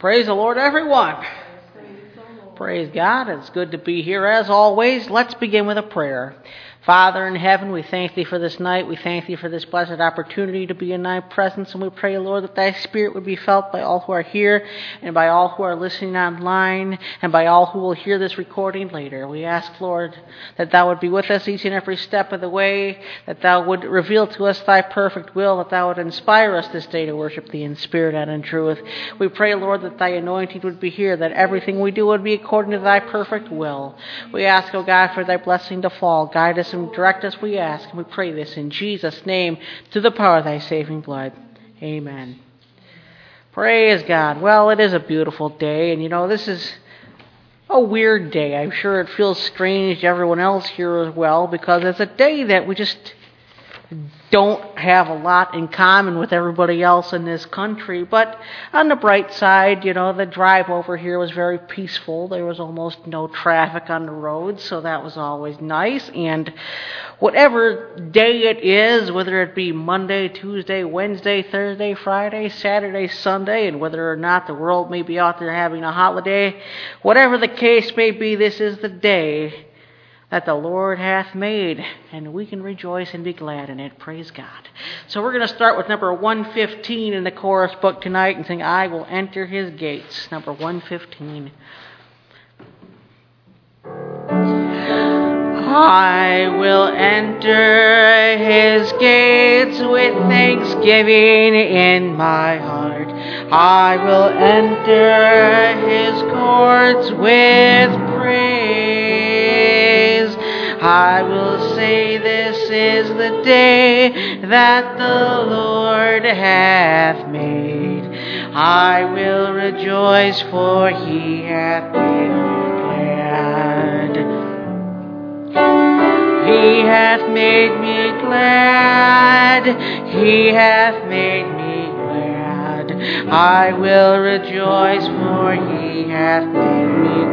Praise the Lord, everyone. Praise God. It's good to be here as always. Let's begin with a prayer. Father in heaven, we thank Thee for this night. We thank Thee for this blessed opportunity to be in Thy presence. And we pray, Lord, that Thy Spirit would be felt by all who are here and by all who are listening online and by all who will hear this recording later. We ask, Lord, that Thou would be with us each and every step of the way, that Thou would reveal to us Thy perfect will, that Thou would inspire us this day to worship Thee in spirit and in truth. We pray, Lord, that Thy anointing would be here, that everything we do would be according to Thy perfect will. We ask, O God, for Thy blessing to fall. Guide us and direct us, we ask, and we pray this in Jesus' name, to the power of Thy saving blood. Amen. Praise God. Well, it is a beautiful day, and this is a weird day. I'm sure it feels strange to everyone else here as well, because it's a day that we just don't have a lot in common with everybody else in this country. But on the bright side, the drive over here was very peaceful. There was almost no traffic on the road, so that was always nice. And whatever day it is, whether it be Monday, Tuesday, Wednesday, Thursday, Friday, Saturday, Sunday, and whether or not the world may be out there having a holiday, whatever the case may be, this is the day that the Lord hath made, and we can rejoice and be glad in it. Praise God. So we're going to start with number 115 in the chorus book tonight and sing, I Will Enter His Gates, number 115. I will enter His gates with thanksgiving in my heart. I will enter His courts with praise. I will say this is the day that the Lord hath made. I will rejoice, for He hath made me glad. He hath made me glad. He hath made me glad. I will rejoice, for He hath made me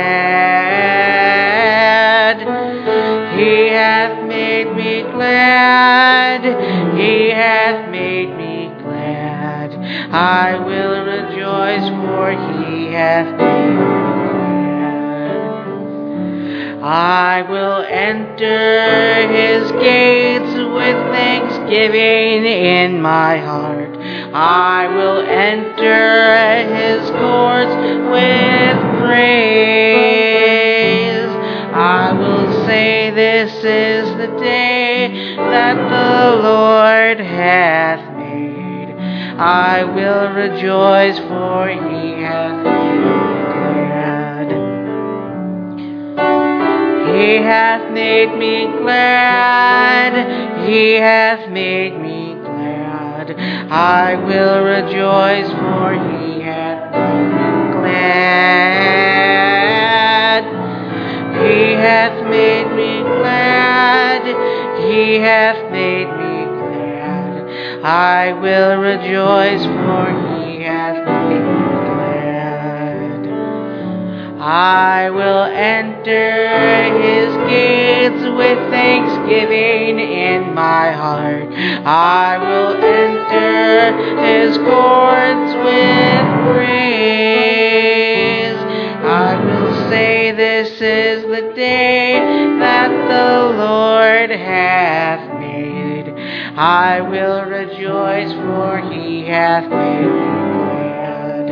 glad. He hath made me glad. He hath made me glad. I will rejoice, for He hath made me glad. I will enter His gates with thanksgiving in my heart. I will enter His courts with praise. I will say this is the day that the Lord hath made. I will rejoice, for He hath made me glad. He hath made me glad. He hath made me glad. I will rejoice, for He hath made me glad. He hath made me glad. He hath made me glad. I will rejoice, for He hath made me glad. I will enter His gates with thanksgiving in my heart. I will enter His courts with praise. I will say this is the day that the Lord hath made. I will rejoice, for He hath made me glad.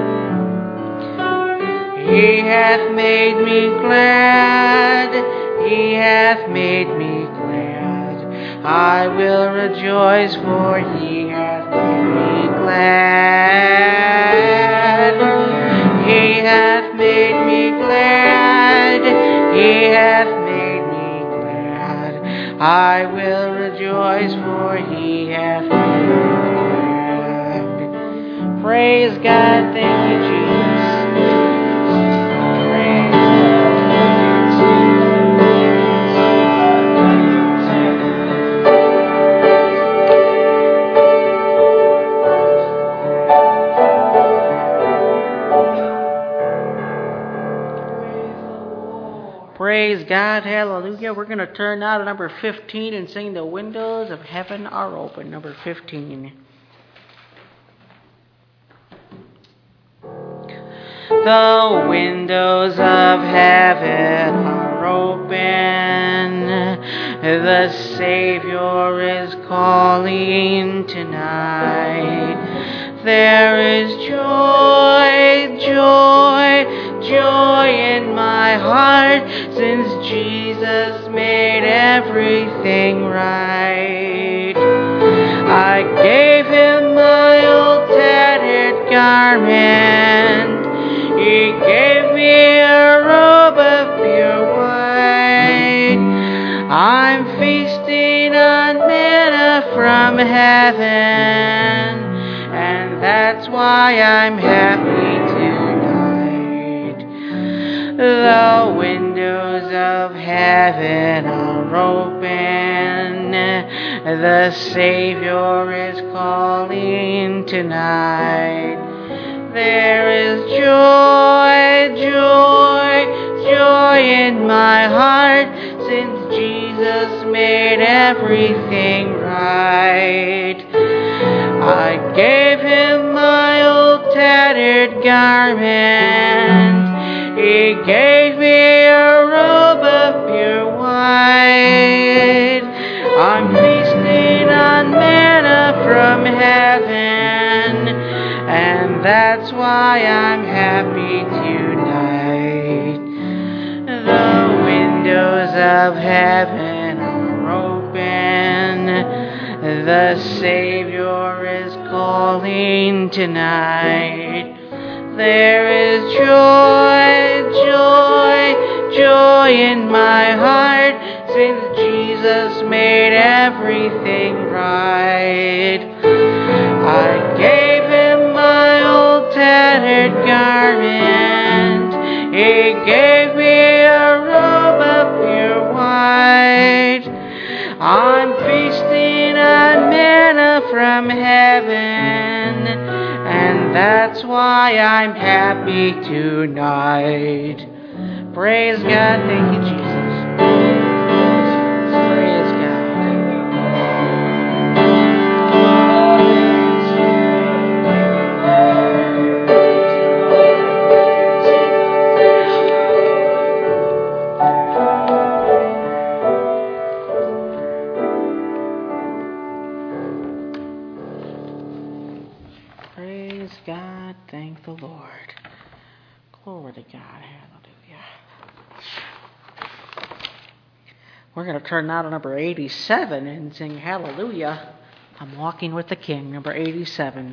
He hath made me glad. He hath made me glad. I will rejoice, for He hath made me glad. He hath made me glad. He hath made me glad. I will rejoice, for He hath made me glad. Praise God. Thank you, Jesus. Praise God, hallelujah. We're going to turn now to number 15 and sing The Windows of Heaven Are Open, number 15. The windows of heaven are open. The Savior is calling tonight. There is joy, joy, joy in my heart, since Jesus made everything right. I gave him my old tattered garment. He gave me a robe of pure white. I'm feasting on manna from heaven, and that's why I'm happy tonight. The windows of heaven are open. The Savior is calling tonight. There is joy, joy, joy in my heart, since Jesus made everything right. I gave him my old tattered garment. He gave me a robe of pure white. I'm feasting on manna from heaven, and that's why I'm happy tonight. The windows of heaven are open. The Savior is calling tonight. There is joy, joy, joy in my heart, since Jesus made everything right. I gave him my old tattered garment. He gave me a robe of pure white. I'm feasting on manna from heaven, and that's why I'm happy tonight. Praise God. Thank you, Jesus. Praise God. Praise God. Thank the Lord. Glory to God. Hallelujah. We're going to turn now to number 87 and sing Hallelujah. I'm walking with the King, number 87.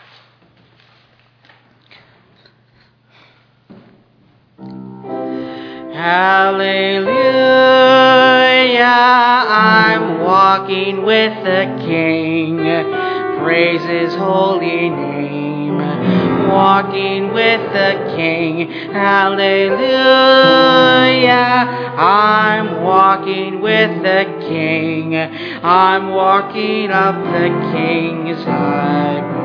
Hallelujah, I'm walking with the King. Praise his holy name. Walking with the King. Hallelujah, I'm walking with the King. I'm walking up the King's highway.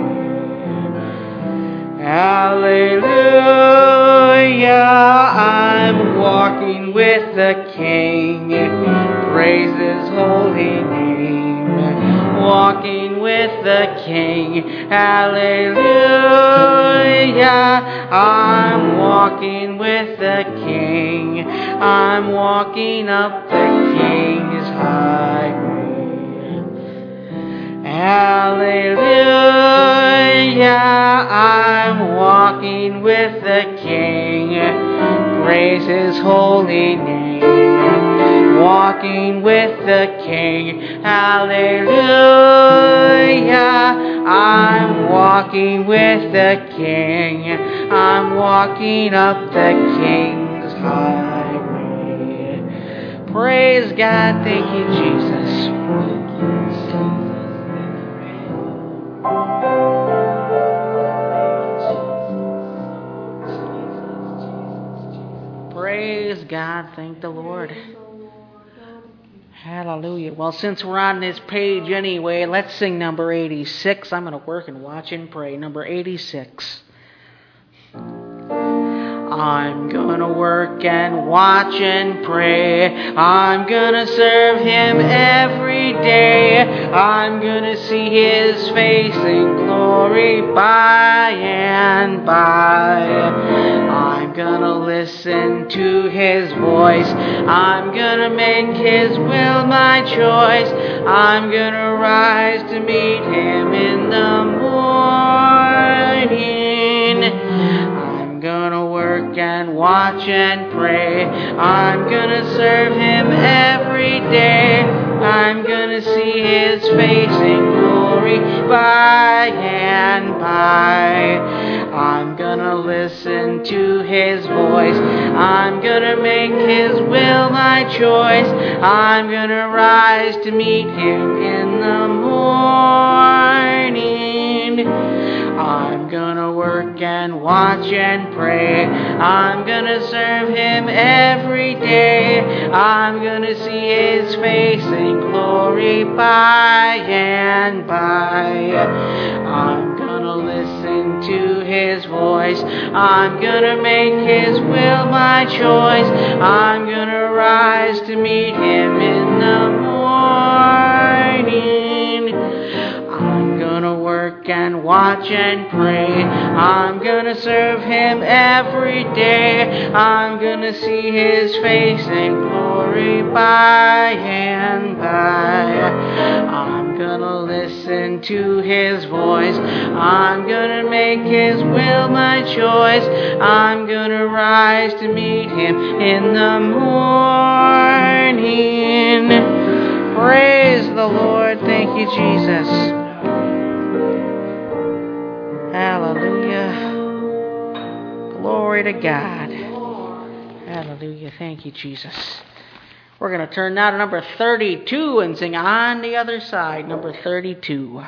Hallelujah, I'm walking with the King. Praise his holy name. Walking with the King. Hallelujah, I'm walking with the King. I'm walking up the King's highway. Hallelujah, I'm walking with the King. Praise his holy name. Walking with the King. Hallelujah, I'm walking with the King. I'm walking up the King's highway. Praise God. Thank you, Jesus. Praise God. Thank the Lord. Hallelujah. Well, since we're on this page anyway, let's sing number 86. I'm going to work and watch and pray. Number 86. I'm gonna work and watch and pray. I'm gonna serve him every day. I'm gonna see his face in glory by and by. I'm gonna listen to his voice. I'm gonna make his will my choice. I'm gonna rise to meet him in the morning. I'm gonna work and watch and pray. I'm gonna serve him every day. I'm gonna see his face in glory by and by. I'm gonna listen to his voice. I'm gonna make his will my choice. I'm gonna rise to meet him in the morning. I'm gonna work and watch and pray. I'm gonna serve him every day. I'm gonna see his face in glory by and by. I'm gonna listen to his voice. I'm gonna make his will my choice. I'm gonna rise to meet him in the morning. I'm gonna work and watch and pray. I'm gonna serve him every day. I'm gonna see his face in glory by and by. I'm gonna listen to his voice. I'm gonna make his will my choice. I'm gonna rise to meet him in the morning. Praise the Lord. Thank you, Jesus. Hallelujah. Glory to God. Hallelujah. Thank you, Jesus. We're going to turn now to number 32 and sing On the Other Side, number 32.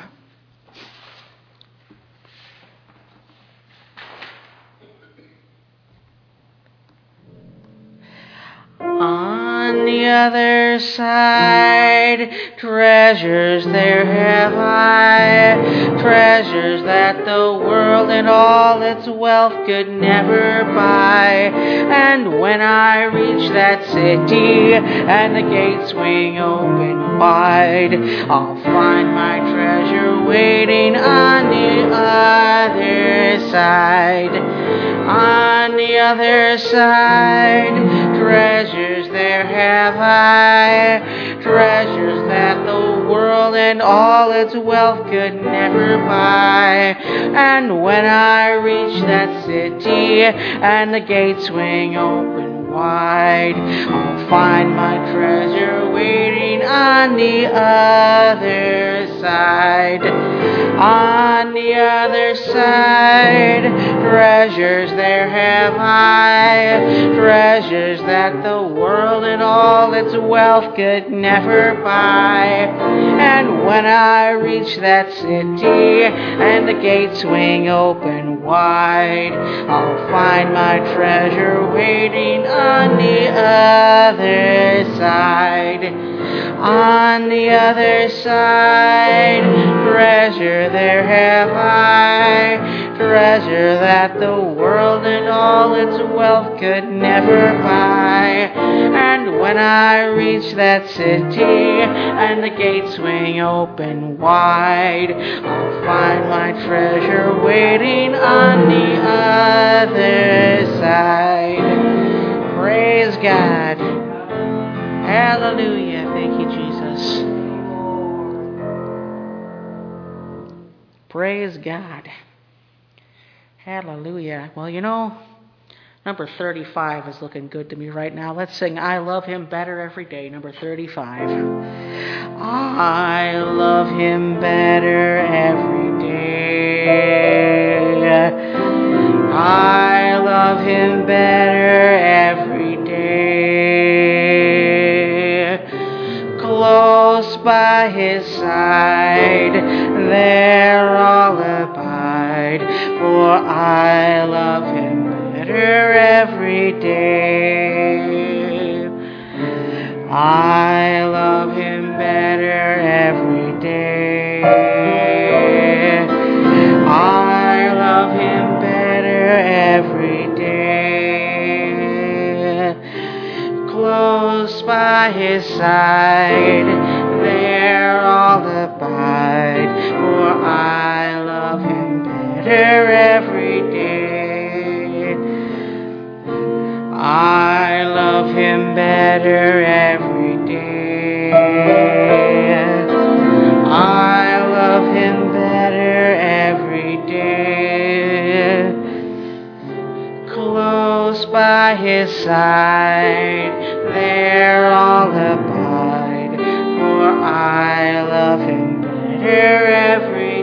On the other side, treasures there have I, treasures that the world and all its wealth could never buy. And when I reach that city and the gates swing open wide, I'll find my treasure waiting on the other side. On the other side, treasures there have I, treasures that the world and all its wealth could never buy. And when I reach that city and the gates swing open wide, I'll find my treasure waiting on the other side. On the other side, treasures there have I, treasures that the world and all its wealth could never buy. And when I reach that city and the gates swing open wide, I'll find my treasure waiting on the other side. On the other side, treasure there have I, treasure that the world and all its wealth could never buy. And when I reach that city and the gates swing open wide, I'll find my treasure waiting on the other side. Praise God. Hallelujah. Thank you, Jesus. Praise God. Hallelujah. Well, you know, number 35 is looking good to me right now. Let's sing I Love Him Better Every Day, number 35. I love Him better every day. I love Him better every day. Close by His side, there I'll abide, for I love Him better every day. I love Him better every day. I love Him better every day. close by his side, there I'll abide, for I love him better every day. I love him better every day. I love him better every day. Close by his side, there I'll abide, for I love him better every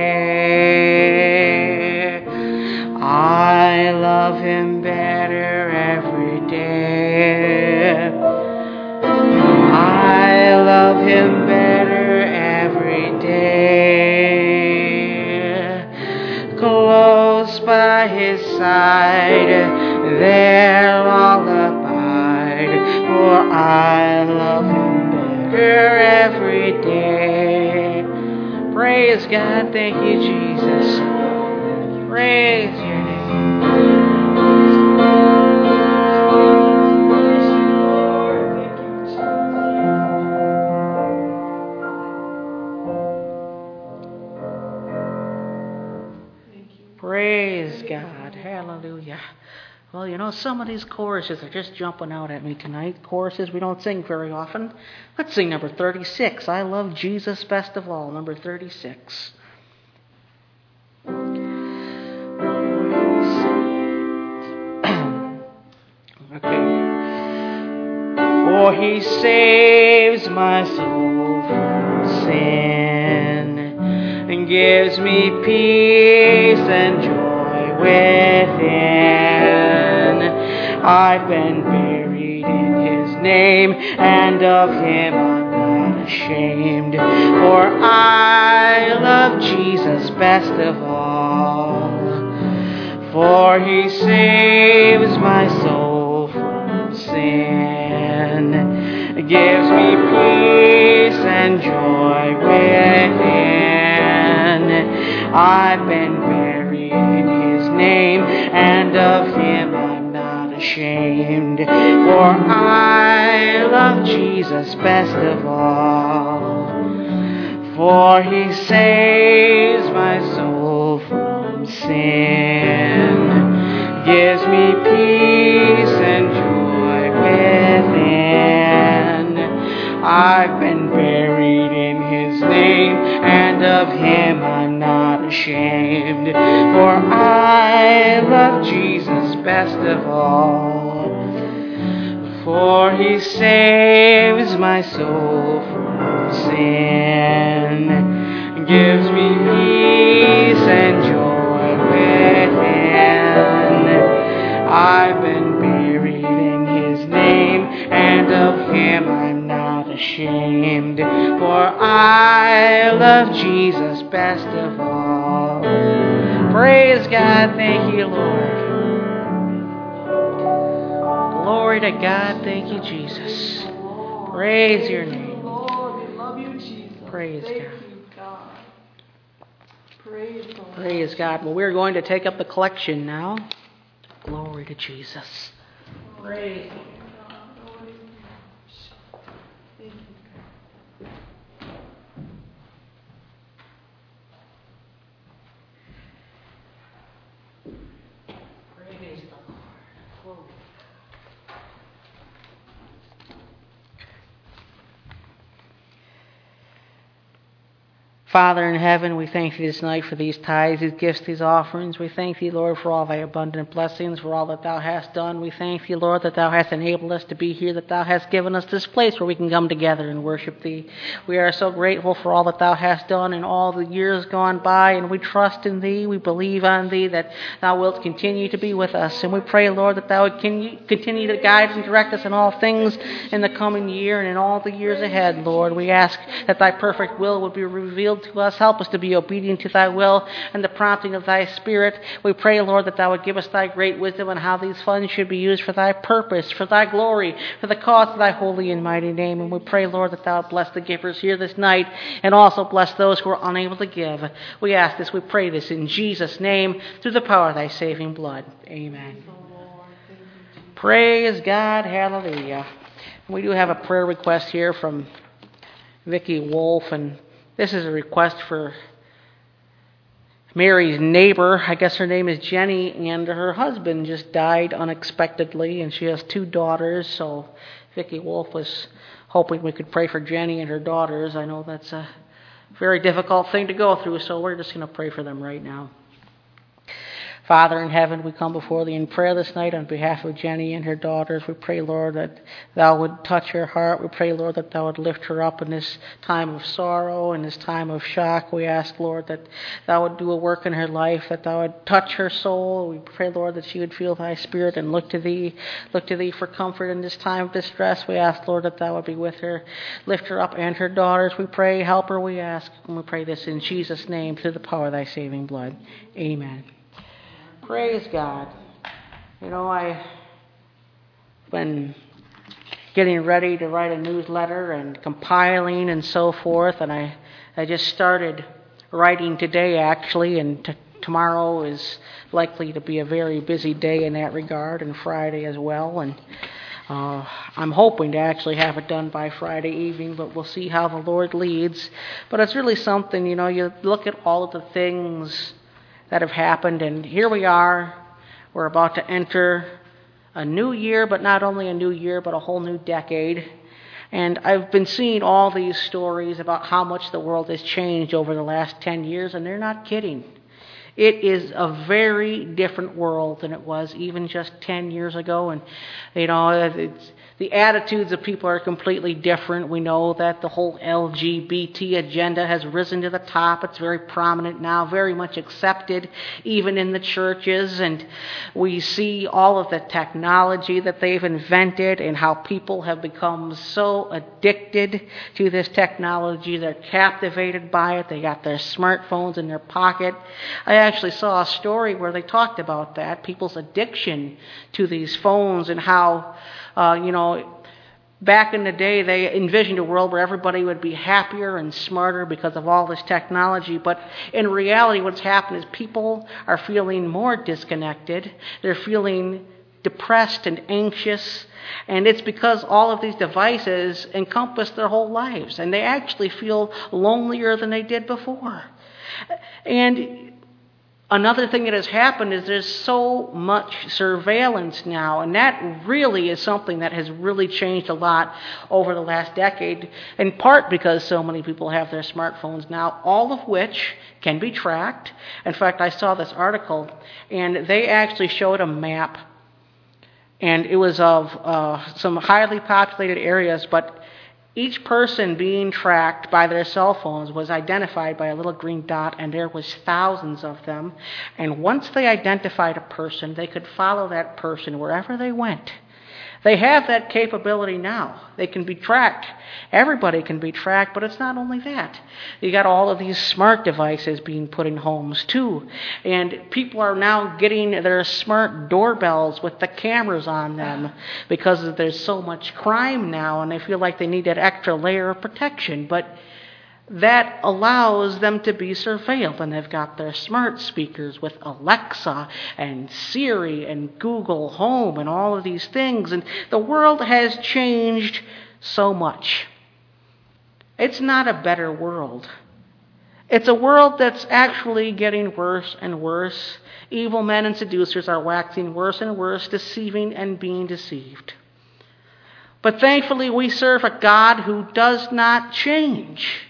day. I love him better every day. I love him better every day. Close by his side, there I'll abide, for I love him better every day. Praise God, thank you, Jesus. Praise your name. Praise God. Hallelujah. Well, you know, some of these choruses are just jumping out at me tonight. Choruses we don't sing very often. Let's sing number 36. I love Jesus best of all. Number 36. Okay. For he saves my soul from sin and gives me peace and joy within. I've been buried in his name, and of him I'm not ashamed. For I love Jesus best of all. For he saves my soul from sin, gives me peace and joy within. I've been buried in his name, and of him I'm not ashamed. For I love Jesus best of all. For he saves my soul from sin, gives me peace and joy within. I've been buried in his name, and of him I'm not ashamed. For I love Jesus best of all. For he saves my soul from sin, gives me peace and joy within. I've been buried in his name, and of him I'm not ashamed. For I love Jesus best of all. Praise God, thank you, Lord. Glory to God, thank you, Jesus. Praise your name. Lord, we love you, Jesus. Praise Thank God. you, God. Praise the Lord. Praise God. Well, we're going to take up the collection now. Glory to Jesus. Praise God. Thank you, God. Praise the Lord. Glory. Father in heaven, we thank thee this night for these tithes, these gifts, these offerings. We thank thee, Lord, for all thy abundant blessings, for all that thou hast done. We thank thee, Lord, that thou hast enabled us to be here, that thou hast given us this place where we can come together and worship thee. We are so grateful for all that thou hast done in all the years gone by, and we trust in thee, we believe on thee, that thou wilt continue to be with us. And we pray, Lord, that thou would continue to guide and direct us in all things in the coming year and in all the years ahead, Lord. We ask that thy perfect will would be revealed to us. Help us to be obedient to thy will and the prompting of thy Spirit. We pray, Lord, that thou would give us thy great wisdom on how these funds should be used for thy purpose, for thy glory, for the cause of thy holy and mighty name. And we pray, Lord, that thou would bless the givers here this night and also bless those who are unable to give. We ask this, we pray this in Jesus' name, through the power of thy saving blood. Amen. Praise God. Hallelujah. We do have a prayer request here from Vicki Wolf, and this is a request for Mary's neighbor. I guess her name is Jenny, and her husband just died unexpectedly, and she has 2 daughters, so Vicki Wolf was hoping we could pray for Jenny and her daughters. I know that's a very difficult thing to go through, so we're just going to pray for them right now. Father in heaven, we come before thee in prayer this night on behalf of Jenny and her daughters. We pray, Lord, that thou would touch her heart. We pray, Lord, that thou would lift her up in this time of sorrow, in this time of shock. We ask, Lord, that thou would do a work in her life, that thou would touch her soul. We pray, Lord, that she would feel thy spirit and look to thee for comfort in this time of distress. We ask, Lord, that thou would be with her, lift her up and her daughters. We pray, help her, we ask, and we pray this in Jesus' name through the power of thy saving blood. Amen. Praise God. You know, I've been getting ready to write a newsletter and compiling and so forth, and I just started writing today, actually, and tomorrow is likely to be a very busy day in that regard, and Friday as well, and I'm hoping to actually have it done by Friday evening, but we'll see how the Lord leads. But it's really something, you know, you look at all of the things that have happened, and here we are. We're about to enter a new year, but not only a new year, but a whole new decade. And I've been seeing all these stories about how much the world has changed over the last 10 years, and they're not kidding. It is a very different world than it was even just 10 years ago. And, you know, the attitudes of people are completely different. We know that the whole LGBT agenda has risen to the top. It's very prominent now, very much accepted, even in the churches. And we see all of the technology that they've invented and how people have become so addicted to this technology. They're captivated by it. They got their smartphones in their pocket. I actually saw a story where they talked about that, people's addiction to these phones, and how, back in the day they envisioned a world where everybody would be happier and smarter because of all this technology. But in reality, what's happened is people are feeling more disconnected. They're feeling depressed and anxious, and it's because all of these devices encompass their whole lives, and they actually feel lonelier than they did before. And another thing that has happened is there's so much surveillance now, and that really is something that has really changed a lot over the last decade, in part because so many people have their smartphones now, all of which can be tracked. In fact, I saw this article, and they actually showed a map, and it was of some highly populated areas, but each person being tracked by their cell phones was identified by a little green dot, and there was thousands of them. And once they identified a person, they could follow that person wherever they went. They have that capability now. They can be tracked. Everybody can be tracked, but it's not only that. You got all of these smart devices being put in homes too. And people are now getting their smart doorbells with the cameras on them because there's so much crime now, and they feel like they need that extra layer of protection. But that allows them to be surveilled, and they've got their smart speakers with Alexa and Siri and Google Home and all of these things, and the world has changed so much. It's not a better world. It's a world that's actually getting worse and worse. Evil men and seducers are waxing worse and worse, deceiving and being deceived. But thankfully we serve a God who does not change.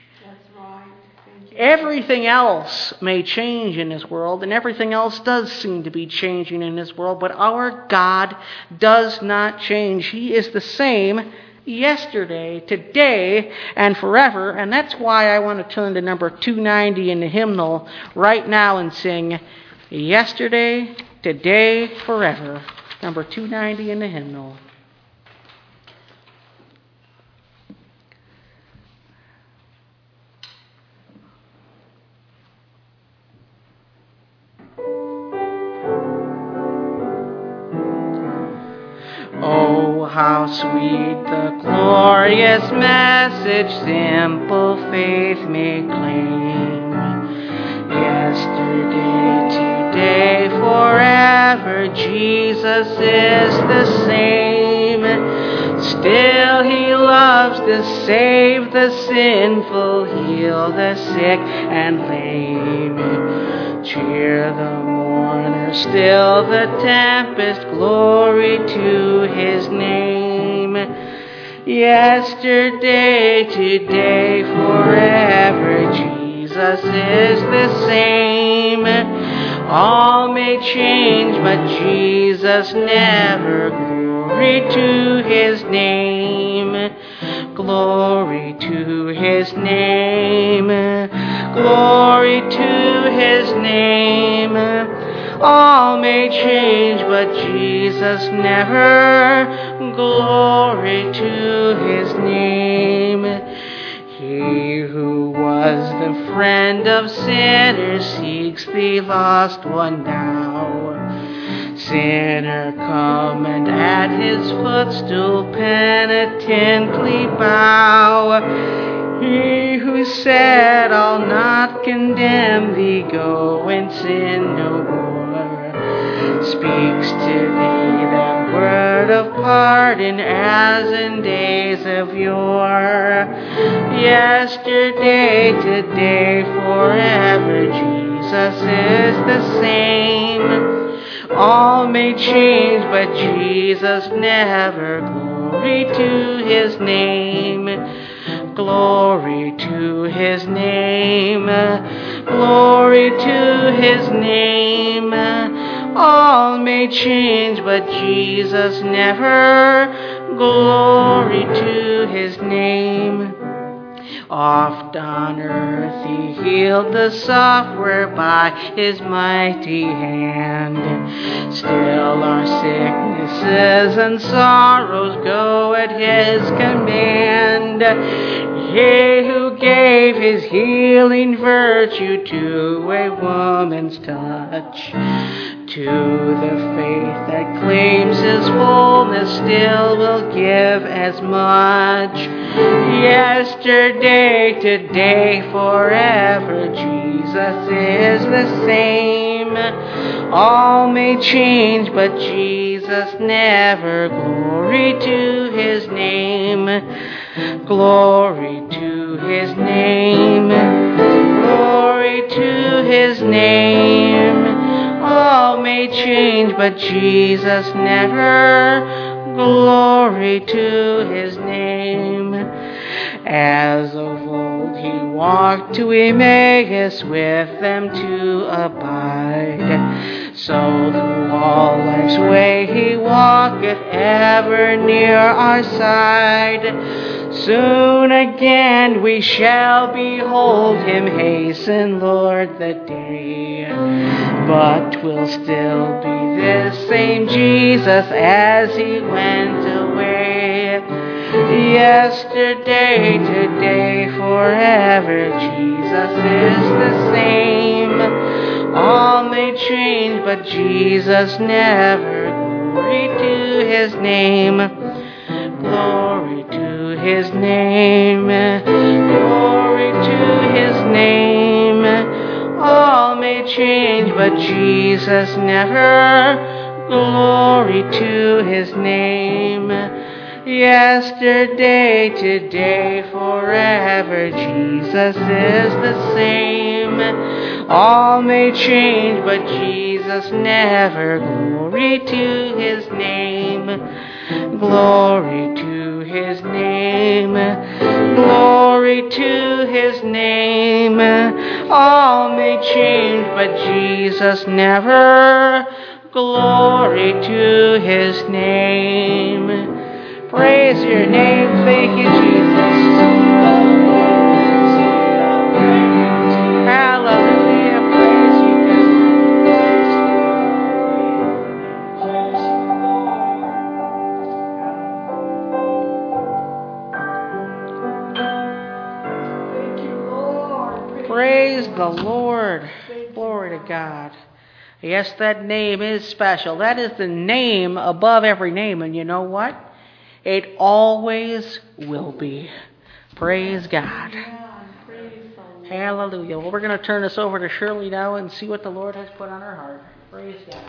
Everything else may change in this world, and everything else does seem to be changing in this world, but our God does not change. He is the same yesterday, today, and forever, and that's why I want to turn to number 290 in the hymnal right now and sing Yesterday, Today, Forever. Number 290 in the hymnal. Oh, how sweet the glorious message simple faith may claim. Yesterday, today, forever, Jesus is the same. Still he loves to save the sinful, heal the sick and lame. Cheer the mourner, still the tempest, glory to his name. Yesterday, today, forever, Jesus is the same. All may change, but Jesus never. Glory to his name. Glory to his name. Glory to his name. All may change, but Jesus never. Glory to his name. He who was the friend of sinners seeks the lost one now. Sinner, come and at his footstool penitently bow. He who said, I'll not condemn thee, go and sin no more, speaks to thee that word of pardon as in days of yore. Yesterday, today, forever, Jesus is the same. All may change, but Jesus never. Glory to his name. Glory to his name. Glory to his name. All may change, but Jesus never. Glory to his name. Oft on earth he healed the sufferer by his mighty hand. Still our sicknesses and sorrows go at his command. He who gave his healing virtue to a woman's touch, to the faith that claims his fullness still will give as much. Yesterday, today, forever, Jesus is the same. All may change, but Jesus never. Glory to his name. Glory to his name. Glory to his name. All may change, but Jesus never. Glory to his name. As of old he walked to Emmaus with them to abide, so through all life's way he walketh ever near our side. Soon again we shall behold him, hasten, Lord, the day. But 'twill still be this same Jesus as he went away. Yesterday, today, forever, Jesus is the same. All may change, but Jesus never. Glory to his name. Glory to his name. Glory to his name. All may change, but Jesus never. Glory to his name. Yesterday, today, forever, Jesus is the same. All may change, but Jesus never. Glory to his name. Glory to his name. Glory to his name. All may change, but Jesus never. Glory to his name. Praise your name. Thank you, Jesus. Hallelujah. Praise you, God. Praise the Lord. Glory to God. Yes, that name is special. That is the name above every name. And you know what? It always will be. Praise God. Praise the Hallelujah. Well, we're going to turn this over to Shirley now and see what the Lord has put on her heart. Praise God.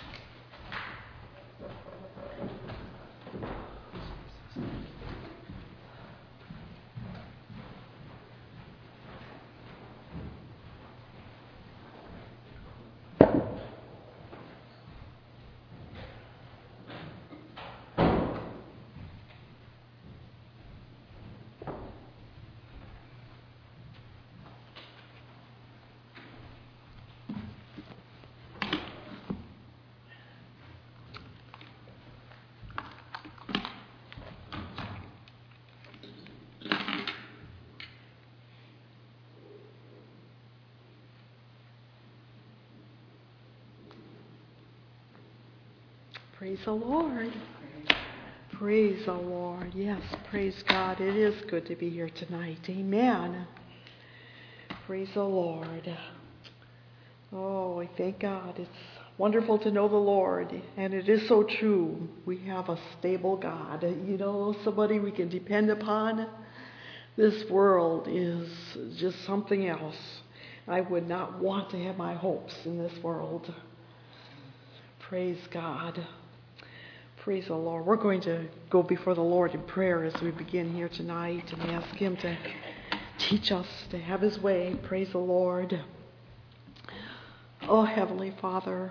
Praise the Lord. Praise the Lord. Yes, praise God. It is good to be here tonight. Amen. Praise the Lord. Oh, I thank God. It's wonderful to know the Lord, and it is so true. We have a stable God. You know, somebody we can depend upon. This world is just something else. I would not want to have my hopes in this world. Praise God. Praise the Lord. We're going to go before the Lord in prayer as we begin here tonight and ask Him to teach us to have His way. Praise the Lord. Oh, Heavenly Father,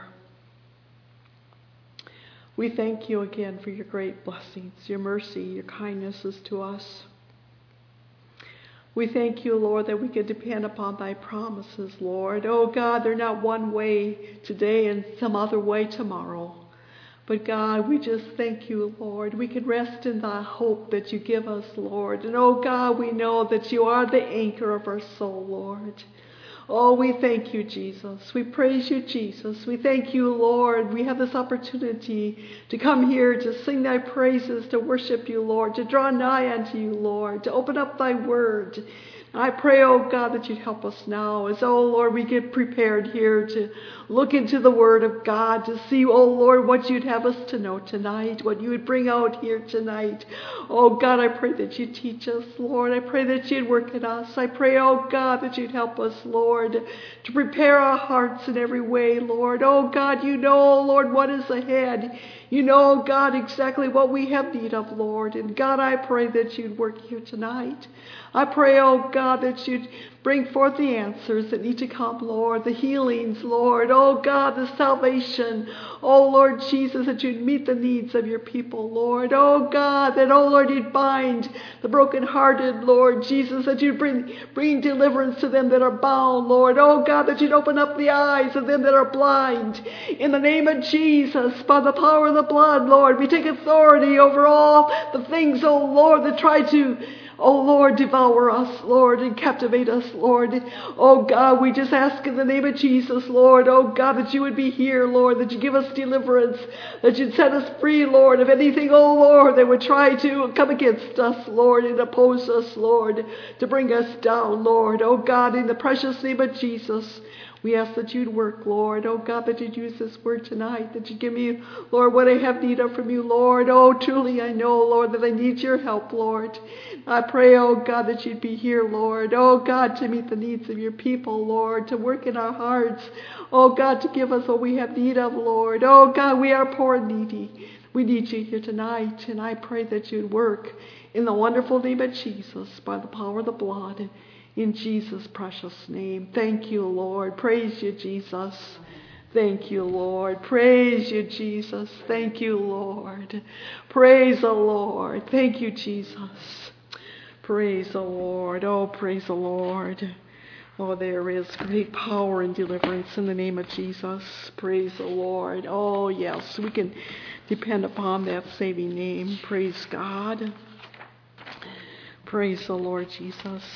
we thank You again for Your great blessings, Your mercy, Your kindnesses to us. We thank You, Lord, that we can depend upon Thy promises, Lord. Oh, God, they're not one way today and some other way tomorrow. But God, we just thank You, Lord. We can rest in the hope that You give us, Lord. And oh God, we know that You are the anchor of our soul, Lord. Oh, we thank You, Jesus. We praise You, Jesus. We thank You, Lord. We have this opportunity to come here to sing Thy praises, to worship You, Lord, to draw nigh unto You, Lord, to open up Thy word. I pray, oh God, that You'd help us now as, oh Lord, we get prepared here to look into the Word of God, to see, oh Lord, what You'd have us to know tonight, what You would bring out here tonight. Oh God, I pray that You'd teach us, Lord. I pray that You'd work in us. I pray, oh God, that You'd help us, Lord, to prepare our hearts in every way, Lord. Oh God, You know, Lord, what is ahead. You know, God, exactly what we have need of, Lord. And God, I pray that You'd work here tonight. I pray, oh God, that You'd bring forth the answers that need to come, Lord, the healings, Lord, oh God, the salvation, oh Lord Jesus, that You'd meet the needs of Your people, Lord, oh God, that, oh Lord, You'd bind the brokenhearted, Lord Jesus, that You'd bring deliverance to them that are bound, Lord, oh God, that You'd open up the eyes of them that are blind, in the name of Jesus, by the power of the blood, Lord, we take authority over all the things, oh Lord, that try to, oh Lord, devour us, Lord, and captivate us, Lord. Oh God, we just ask in the name of Jesus, Lord, oh God, that You would be here, Lord, that You give us deliverance, that You'd set us free, Lord, of anything, oh Lord, that would try to come against us, Lord, and oppose us, Lord, to bring us down, Lord. Oh God, in the precious name of Jesus, we ask that You'd work, Lord. Oh God, that You'd use this word tonight, that You'd give me, Lord, what I have need of from You, Lord. Oh, truly I know, Lord, that I need Your help, Lord. I pray, oh God, that You'd be here, Lord. Oh God, to meet the needs of Your people, Lord, to work in our hearts. Oh God, to give us what we have need of, Lord. Oh God, we are poor and needy. We need You here tonight, and I pray that You'd work in the wonderful name of Jesus, by the power of the blood. In Jesus' precious name. Thank You, Lord. Praise You, Jesus. Thank You, Lord. Praise You, Jesus. Thank You, Lord. Praise the Lord. Thank You, Jesus. Praise the Lord. Oh, praise the Lord. Oh, there is great power and deliverance in the name of Jesus. Praise the Lord. Oh, yes, we can depend upon that saving name. Praise God. Praise the Lord Jesus.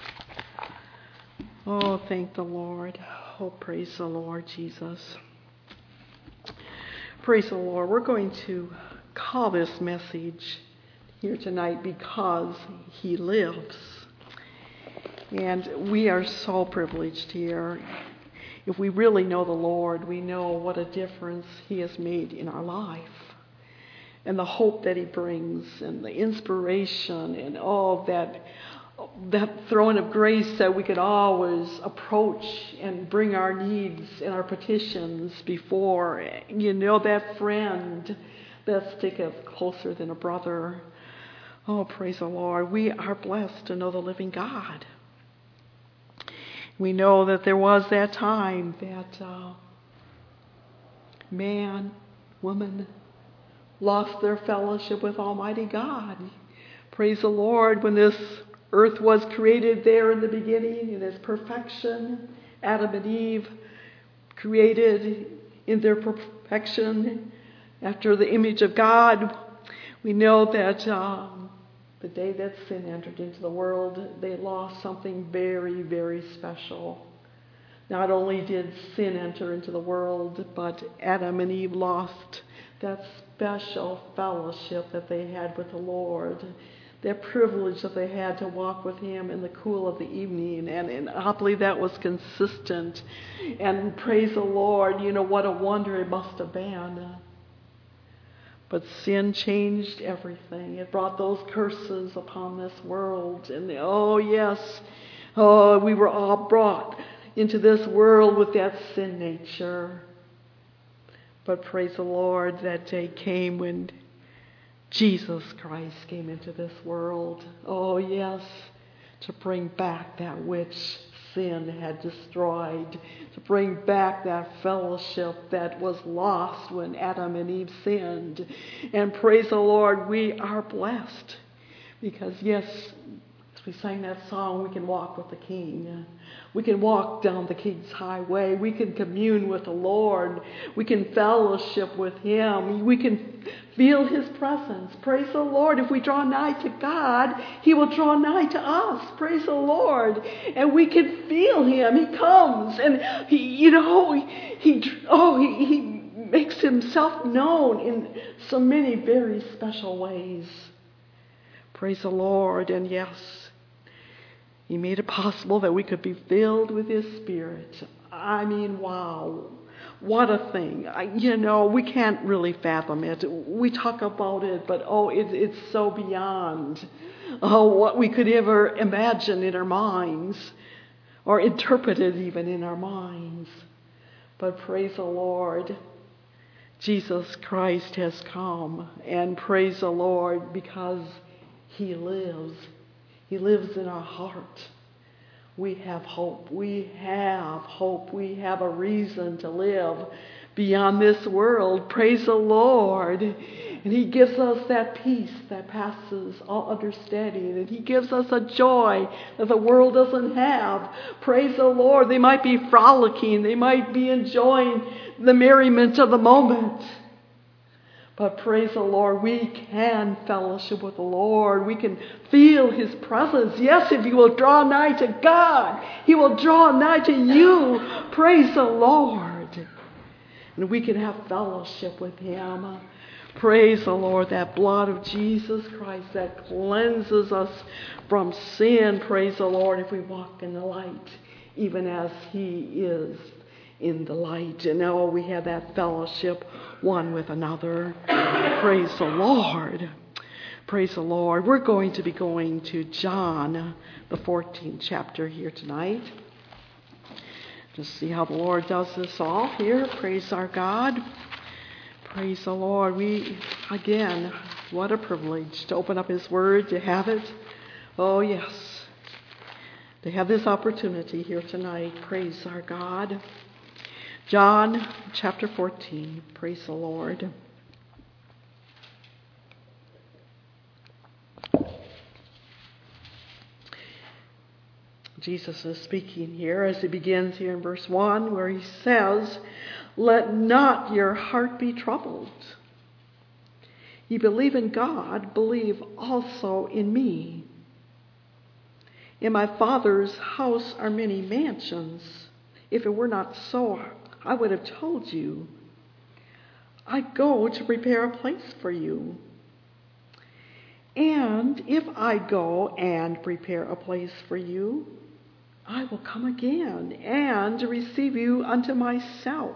Oh, thank the Lord. Oh, praise the Lord Jesus. Praise the Lord. We're going to call this message here tonight Because He Lives. And we are so privileged here. If we really know the Lord, we know what a difference He has made in our life. And the hope that He brings and the inspiration and all that that throne of grace that we could always approach and bring our needs and our petitions before. That friend that sticketh closer than a brother. Oh, praise the Lord. We are blessed to know the living God. We know that there was that time that man, woman, lost their fellowship with Almighty God. Praise the Lord. When this earth was created there in the beginning in its perfection, Adam and Eve created in their perfection after the image of God, we know that the day that sin entered into the world, they lost something very, very special. Not only did sin enter into the world, but Adam and Eve lost that special fellowship that they had with the Lord, that privilege that they had to walk with Him in the cool of the evening. And I believe that was consistent. And praise the Lord, what a wonder it must have been. But sin changed everything. It brought those curses upon this world. And we were all brought into this world with that sin nature. But praise the Lord, that day came when Jesus Christ came into this world. Oh yes, to bring back that which sin had destroyed, to bring back that fellowship that was lost when Adam and Eve sinned. And praise the Lord, we are blessed because yes, as we sang that song, we can walk with the King. We can walk down the King's highway. We can commune with the Lord. We can fellowship with Him. We can feel His presence. Praise the Lord. If we draw nigh to God, He will draw nigh to us. Praise the Lord. And we can feel Him. He comes and He makes Himself known in so many very special ways. Praise the Lord. And yes, He made it possible that we could be filled with His Spirit. I mean, wow. What a thing. We can't really fathom it. We talk about it, but it's so beyond what we could ever imagine in our minds or interpret it even in our minds. But praise the Lord, Jesus Christ has come. And praise the Lord because He lives. He lives in our heart. We have hope. We have hope. We have a reason to live beyond this world. Praise the Lord. And He gives us that peace that passes all understanding. And He gives us a joy that the world doesn't have. Praise the Lord. They might be frolicking. They might be enjoying the merriment of the moment. But praise the Lord, we can fellowship with the Lord. We can feel His presence. Yes, if you will draw nigh to God, He will draw nigh to you. Praise the Lord. And we can have fellowship with Him. Praise the Lord, that blood of Jesus Christ that cleanses us from sin. Praise the Lord, if we walk in the light, even as He is in the light. And now we have that fellowship one with another. Praise the Lord. Praise the Lord. We're going to be going to John, the 14th chapter here tonight. Just see how the Lord does this all here. Praise our God. Praise the Lord. Again, what a privilege to open up His Word, to have it. Oh, yes. To have this opportunity here tonight. Praise our God. John chapter 14. Praise the Lord. Jesus is speaking here as He begins here in verse 1 where He says, "Let not your heart be troubled. Ye believe in God, believe also in me. In my Father's house are many mansions. If it were not so, I would have told you. I go to prepare a place for you. And if I go and prepare a place for you, I will come again and receive you unto myself,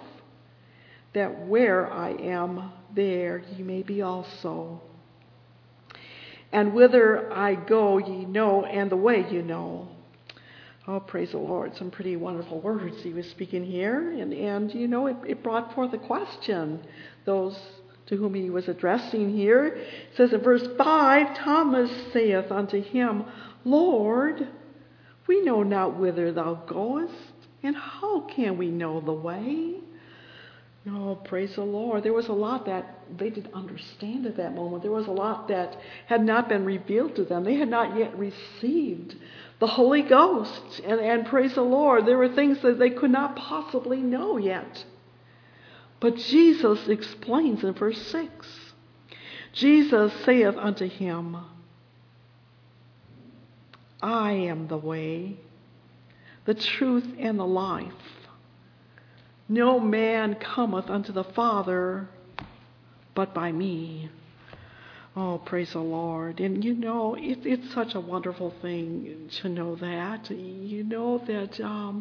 that where I am, there ye may be also. and whither I go ye know, and the way you know. Oh, praise the Lord. Some pretty wonderful words he was speaking here. And you know, it brought forth a question. Those to whom he was addressing here. It says in verse 5, Thomas saith unto him, Lord, we know not whither thou goest, and how can we know the way? Oh, praise the Lord. There was a lot that they didn't understand at that moment. There was a lot that had not been revealed to them. They had not yet received the Holy Ghost. And praise the Lord, there were things that they could not possibly know yet. But Jesus explains in verse 6. Jesus saith unto him, I am the way, the truth, and the life. No man cometh unto the Father but by me. Oh, praise the Lord. And you know, it's such a wonderful thing to know that. You know that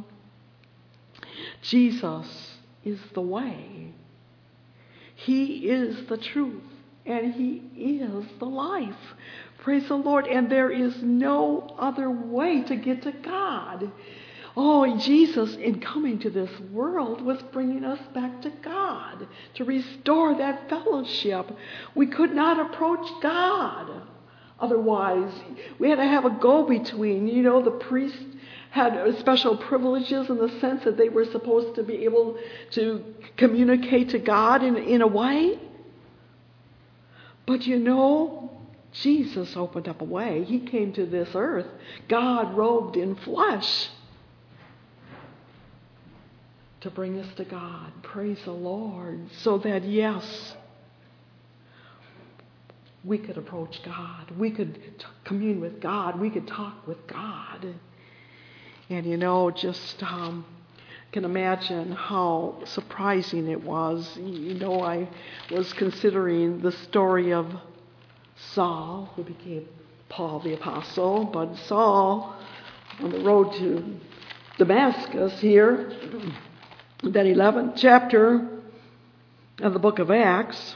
Jesus is the way. He is the truth. And He is the life. Praise the Lord. And there is no other way to get to God. Oh, Jesus, in coming to this world, was bringing us back to God, to restore that fellowship. We could not approach God otherwise. We had to have a go-between. You know, the priests had special privileges in the sense that they were supposed to be able to communicate to God in a way. But you know, Jesus opened up a way. He came to this earth, God robed in flesh, to bring us to God. Praise the Lord. So that, yes, we could approach God. We could commune with God. We could talk with God. And you know, just can imagine how surprising it was. You know, I was considering the story of Saul, who became Paul the Apostle. But Saul, on the road to Damascus here, that 11th chapter of the book of Acts,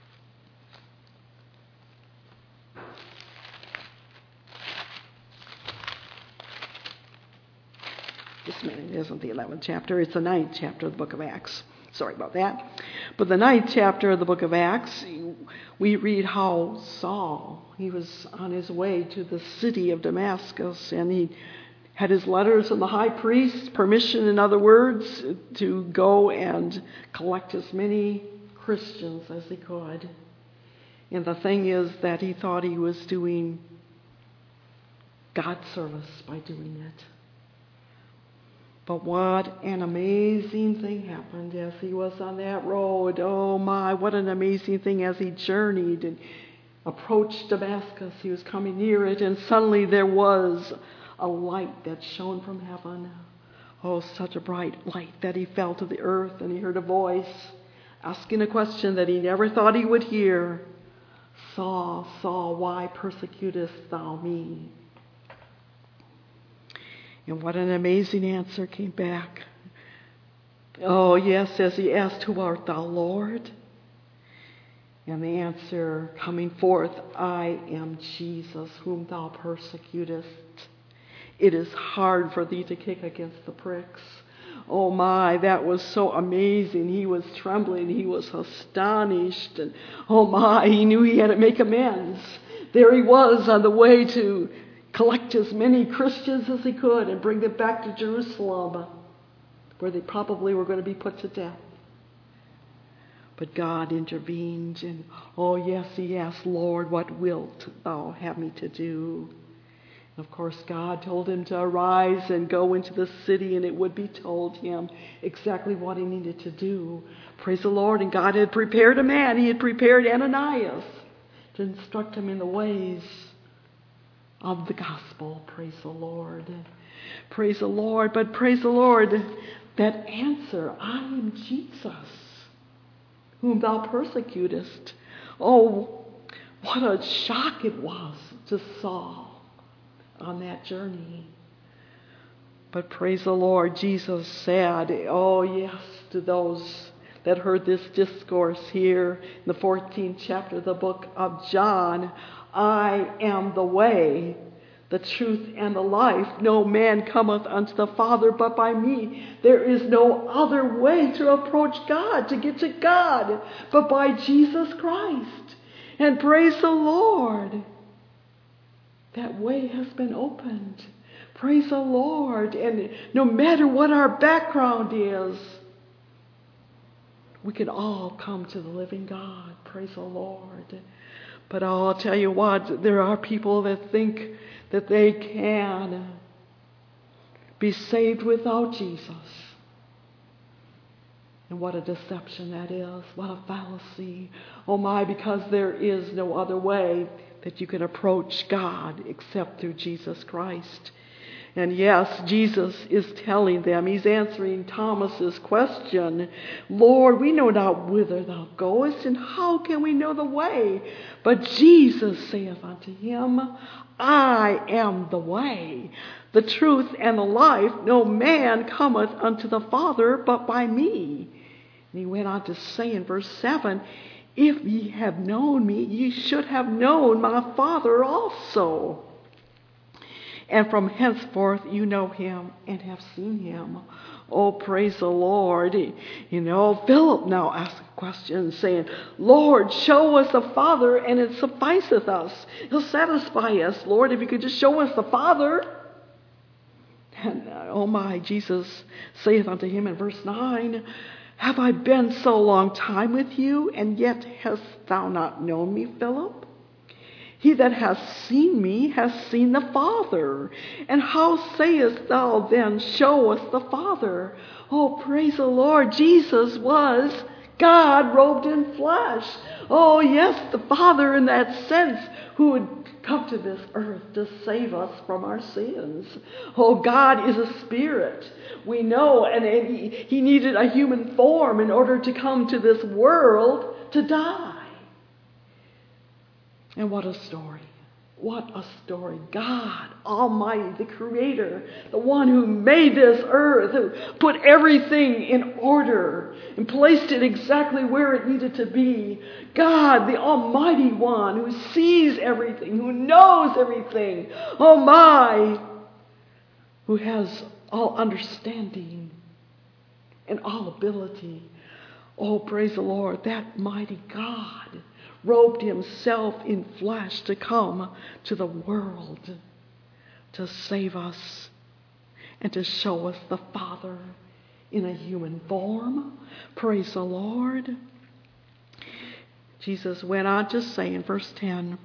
this minute isn't the 11th chapter, it's the 9th chapter of the book of Acts. Sorry about that. But the 9th chapter of the book of Acts, we read how Saul, he was on his way to the city of Damascus, and he had his letters from the high priest, permission, in other words, to go and collect as many Christians as he could. And the thing is that he thought he was doing God's service by doing it. But what an amazing thing happened as he was on that road. Oh my, what an amazing thing as he journeyed and approached Damascus. He was coming near it, and suddenly there was a light that shone from heaven. Oh, such a bright light that he fell to the earth, and he heard a voice asking a question that he never thought he would hear. Saul, Saul, why persecutest thou me? And what an amazing answer came back. Oh, yes, as he asked, who art thou, Lord? And the answer coming forth, I am Jesus, whom thou persecutest. It is hard for thee to kick against the pricks. Oh my, that was so amazing. He was trembling. He was astonished. And oh my, he knew he had to make amends. There he was on the way to collect as many Christians as he could and bring them back to Jerusalem, where they probably were going to be put to death. But God intervened, and oh yes, he asked, Lord, what wilt thou have me to do? And of course, God told him to arise and go into the city, and it would be told him exactly what he needed to do. Praise the Lord. And God had prepared a man. He had prepared Ananias to instruct him in the ways of the gospel. Praise the Lord. Praise the Lord. But praise the Lord, that answer, I am Jesus, whom thou persecutest. Oh, what a shock it was to Saul on that journey. But praise the Lord, Jesus said, oh yes, to those that heard this discourse here in the 14th chapter of the book of John, I am the way, the truth, and the life. No man cometh unto the Father but by me. There is no other way to approach God, to get to God, but by Jesus Christ. And praise the Lord, that way has been opened. Praise the Lord. And no matter what our background is, we can all come to the living God. Praise the Lord. But I'll tell you what, there are people that think that they can be saved without Jesus. And what a deception that is. What a fallacy. Oh my, because there is no other way that you can approach God except through Jesus Christ. And yes, Jesus is telling them, he's answering Thomas's question, Lord, we know not whither thou goest, and how can we know the way? But Jesus saith unto him, I am the way, the truth, and the life. No man cometh unto the Father but by me. And he went on to say in verse 7, if ye have known me, ye should have known my Father also. And from henceforth you know him and have seen him. Oh, praise the Lord. You know, Philip now asked a question saying, Lord, show us the Father and it sufficeth us. He'll satisfy us, Lord, if you could just show us the Father. And oh my, Jesus saith unto him in verse 9, have I been so long time with you, and yet hast thou not known me, Philip? He that hath seen me hath seen the Father. And how sayest thou then, show us the Father? Oh, praise the Lord. Jesus was God robed in flesh. Oh, yes, the Father in that sense, who would come to this earth to save us from our sins. Oh, God is a spirit. We know, and he needed a human form in order to come to this world to die. And what a story. What a story. God Almighty, the Creator, the one who made this earth, who put everything in order and placed it exactly where it needed to be. God, the Almighty One, who sees everything, who knows everything. Oh my, who has all understanding and all ability. Oh, praise the Lord, that mighty God robed himself in flesh to come to the world to save us and to show us the Father in a human form. Praise the Lord. Jesus went on to say in verse 10,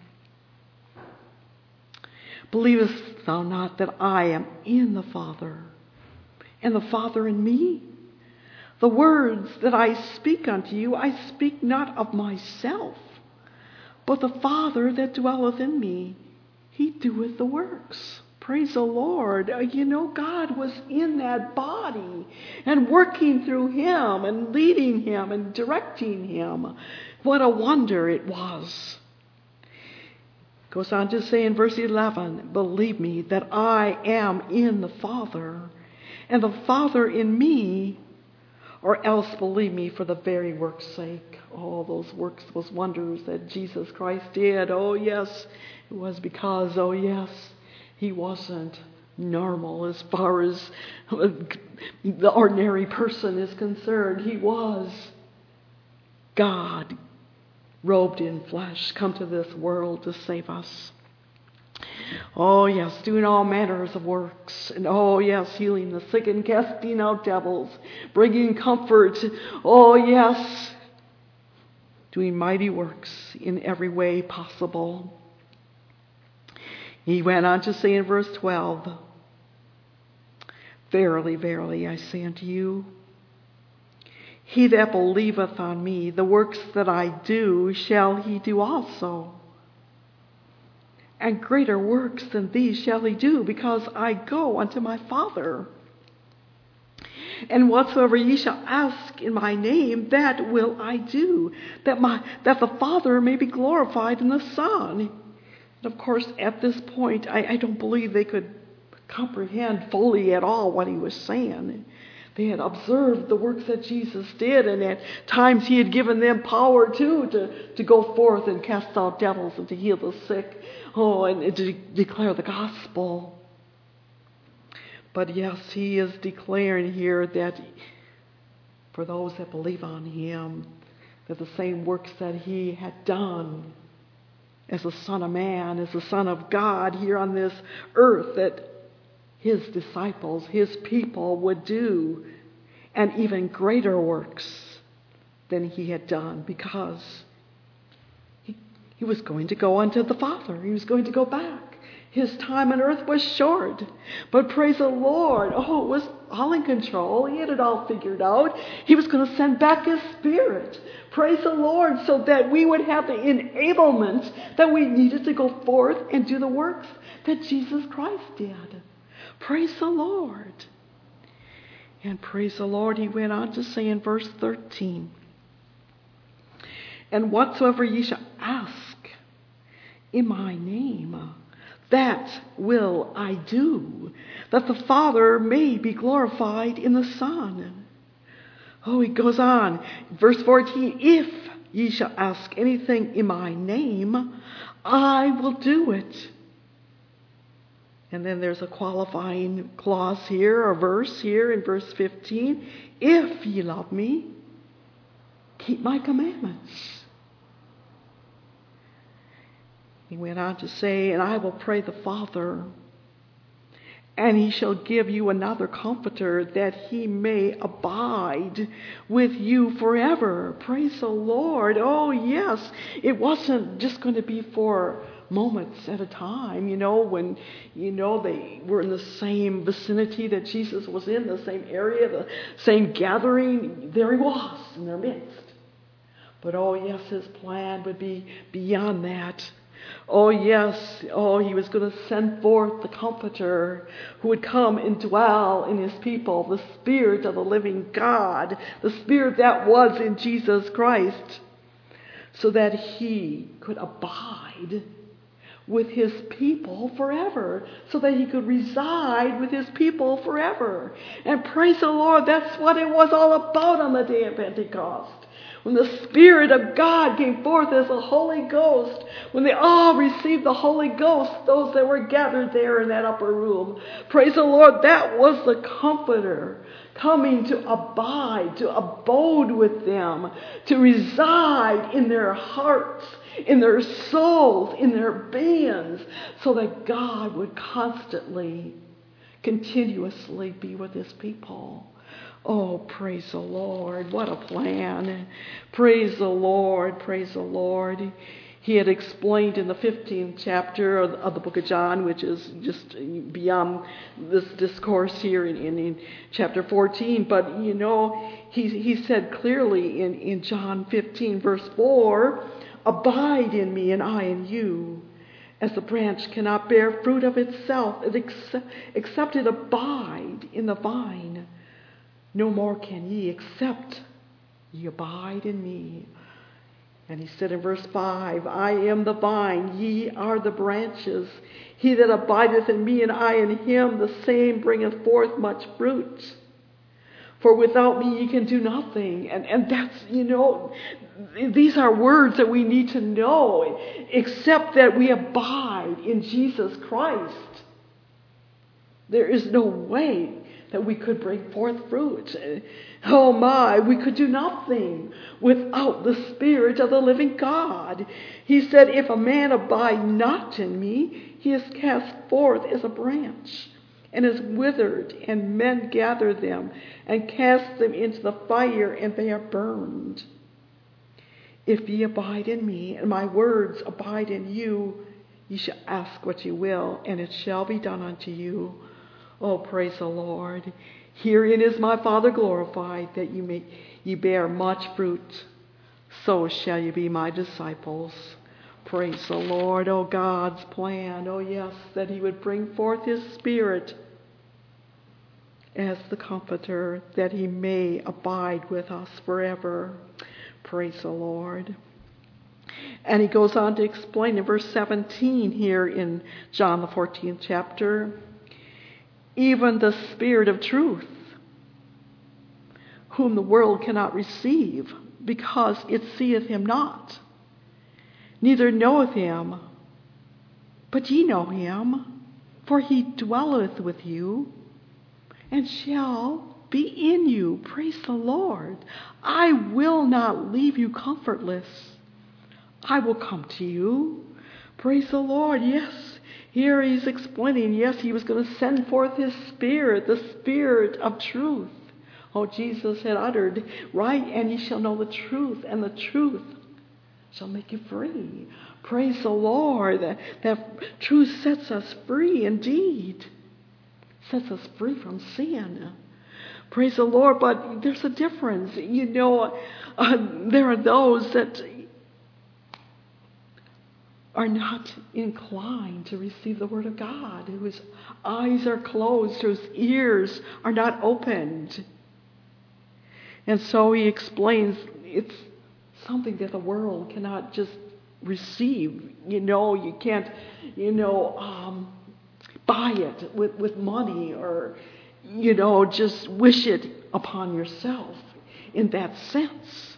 believest thou not that I am in the Father, and the Father in me? The words that I speak unto you, I speak not of myself, but the Father that dwelleth in me, he doeth the works. Praise the Lord. You know, God was in that body and working through him and leading him and directing him. What a wonder it was. Goes on to say in verse 11, believe me that I am in the Father, and the Father in me, or else believe me for the very work's sake. All those works, those wonders that Jesus Christ did. Oh yes, it was because, oh yes, he wasn't normal as far as the ordinary person is concerned. He was God robed in flesh, come to this world to save us. Oh yes, doing all manners of works. And oh yes, healing the sick and casting out devils, bringing comfort. Oh yes, doing mighty works in every way possible. He went on to say in verse 12, verily, verily, I say unto you, he that believeth on me, the works that I do, shall he do also. And greater works than these shall he do, because I go unto my Father. And whatsoever ye shall ask in my name, that will I do, that the Father may be glorified in the Son. And of course, at this point, I don't believe they could comprehend fully at all what he was saying. They had observed the works that Jesus did, and at times he had given them power too to go forth and cast out devils and to heal the sick, and to declare the gospel. But yes, he is declaring here that for those that believe on him, that the same works that he had done as the Son of Man, as the Son of God here on this earth, that his disciples, his people would do, and even greater works than he had done, because he was going to go unto the Father. He was going to go back. His time on earth was short. But praise the Lord, it was all in control. He had it all figured out. He was going to send back his Spirit. Praise the Lord, so that we would have the enablement that we needed to go forth and do the works that Jesus Christ did. Praise the Lord. And praise the Lord, he went on to say in verse 13, and whatsoever ye shall ask in my name, that will I do, that the Father may be glorified in the Son. He goes on, verse 14, if ye shall ask anything in my name, I will do it. And then there's a qualifying clause here, or verse here in verse 15. If ye love me, keep my commandments. He went on to say, and I will pray the Father, and he shall give you another comforter, that he may abide with you forever. Praise the Lord. Oh, yes. It wasn't just going to be for moments at a time, when, they were in the same vicinity that Jesus was in, the same area, the same gathering. There he was in their midst. But, yes, his plan would be beyond that. Yes. He was going to send forth the Comforter who would come and dwell in his people, the Spirit of the living God, the Spirit that was in Jesus Christ, so that he could abide with his people forever, so that he could reside with his people forever. And praise the Lord, that's what it was all about on the day of Pentecost. When the Spirit of God came forth as the Holy Ghost, when they all received the Holy Ghost, those that were gathered there in that upper room, praise the Lord, that was the Comforter coming to abide, to abode with them, to reside in their hearts, in their souls, in their beings, so that God would constantly, continuously be with his people. Praise the Lord. What a plan. Praise the Lord. Praise the Lord. He had explained in the 15th chapter of the book of John, which is just beyond this discourse here in chapter 14. But, he said clearly in John 15, verse 4, abide in me and I in you, as the branch cannot bear fruit of itself except it abide in the vine. No more can ye, except ye abide in me. And he said in verse 5, I am the vine, ye are the branches. He that abideth in me and I in him, the same bringeth forth much fruit. For without me ye can do nothing. And that's, these are words that we need to know, except that we abide in Jesus Christ. There is no way that we could bring forth fruit. We could do nothing without the Spirit of the living God. He said, if a man abide not in me, he is cast forth as a branch, and is withered, and men gather them, and cast them into the fire, and they are burned. If ye abide in me, and my words abide in you, ye shall ask what ye will, and it shall be done unto you. Praise the Lord. Herein is my Father glorified, that ye bear much fruit. So shall ye be my disciples. Praise the Lord. God's plan. Yes, that he would bring forth his Spirit as the Comforter, that he may abide with us forever. Praise the Lord. And he goes on to explain in verse 17 here in John the 14th chapter, even the Spirit of truth, whom the world cannot receive, because it seeth him not, neither knoweth him. But ye know him, for he dwelleth with you, and shall be in you. Praise the Lord. I will not leave you comfortless. I will come to you. Praise the Lord. Yes, here he's explaining, yes, he was going to send forth his Spirit, the Spirit of truth. Oh, Jesus had uttered, right, and ye shall know the truth, and the truth shall make you free. Praise the Lord. That truth sets us free indeed. Sets us free from sin. Praise the Lord. But there's a difference. There are those that are not inclined to receive the Word of God, whose eyes are closed, whose ears are not opened. And so he explains it's something that the world cannot just receive. You can't, buy it with money or, just wish it upon yourself in that sense.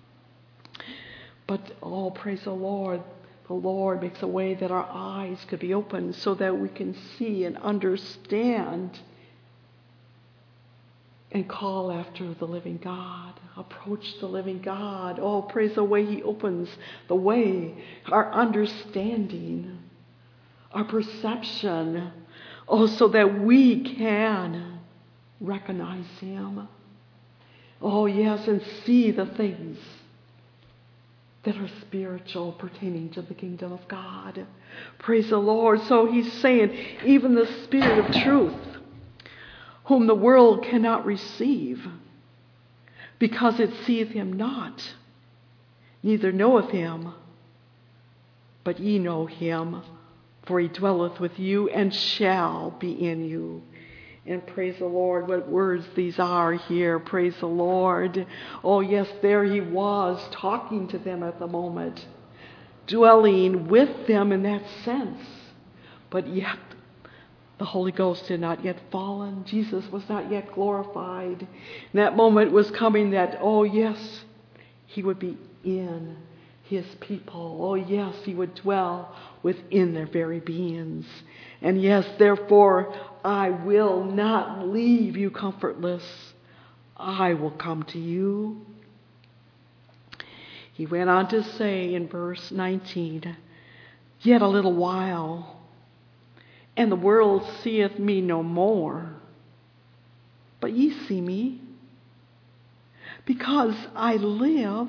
But, oh, praise the Lord. The Lord makes a way that our eyes could be opened so that we can see and understand and call after the living God. Approach the living God. Oh, praise the way he opens the way, our understanding, our perception. Oh, so that we can recognize him. Oh, yes, and see the things that are spiritual pertaining to the kingdom of God. Praise the Lord. So he's saying, even the Spirit of truth, whom the world cannot receive, because it seeth him not, neither knoweth him. But ye know him, for he dwelleth with you and shall be in you. And praise the Lord, what words these are here. Praise the Lord. Oh yes, there he was talking to them at the moment, dwelling with them in that sense. But yet the Holy Ghost had not yet fallen. Jesus was not yet glorified. And that moment was coming that, oh yes, he would be in his people. Oh yes, he would dwell within their very beings. And yes, therefore, I will not leave you comfortless. I will come to you. He went on to say in verse 19, yet a little while, and the world seeth me no more. But ye see me, because I live,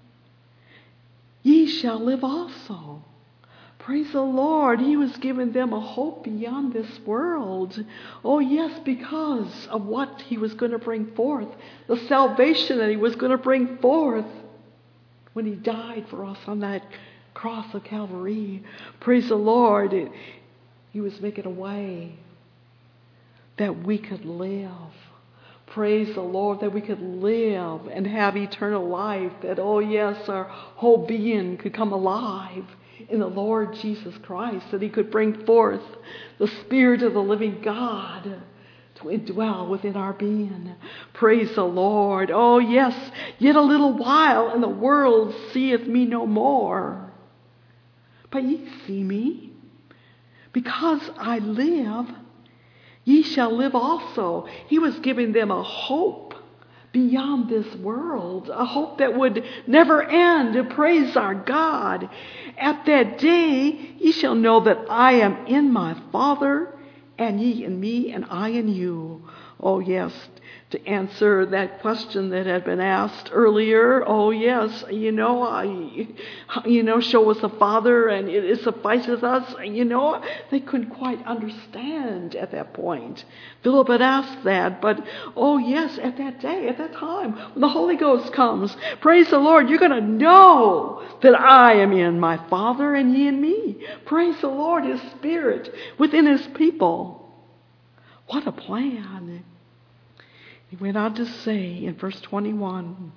ye shall live also. Praise the Lord. He was giving them a hope beyond this world. Oh yes, because of what he was going to bring forth, the salvation that he was going to bring forth when he died for us on that cross of Calvary. Praise the Lord. He was making a way that we could live. Praise the Lord, that we could live and have eternal life. That, oh yes, our whole being could come alive in the Lord Jesus Christ. That he could bring forth the Spirit of the living God to indwell within our being. Praise the Lord. Oh yes, yet a little while, and the world seeth me no more. But ye see me. Because I live, ye shall live also. He was giving them a hope beyond this world, a hope that would never end. Praise our God. At that day, ye shall know that I am in my Father, and ye in me, and I in you. Oh yes, to answer that question that had been asked earlier. Oh yes, show us the Father and it suffices us. They couldn't quite understand at that point. Philip had asked that, but oh yes, at that day, at that time, when the Holy Ghost comes, praise the Lord, you're going to know that I am in my Father and ye in me. Praise the Lord, his Spirit within his people. What a plan. He went on to say in verse 21,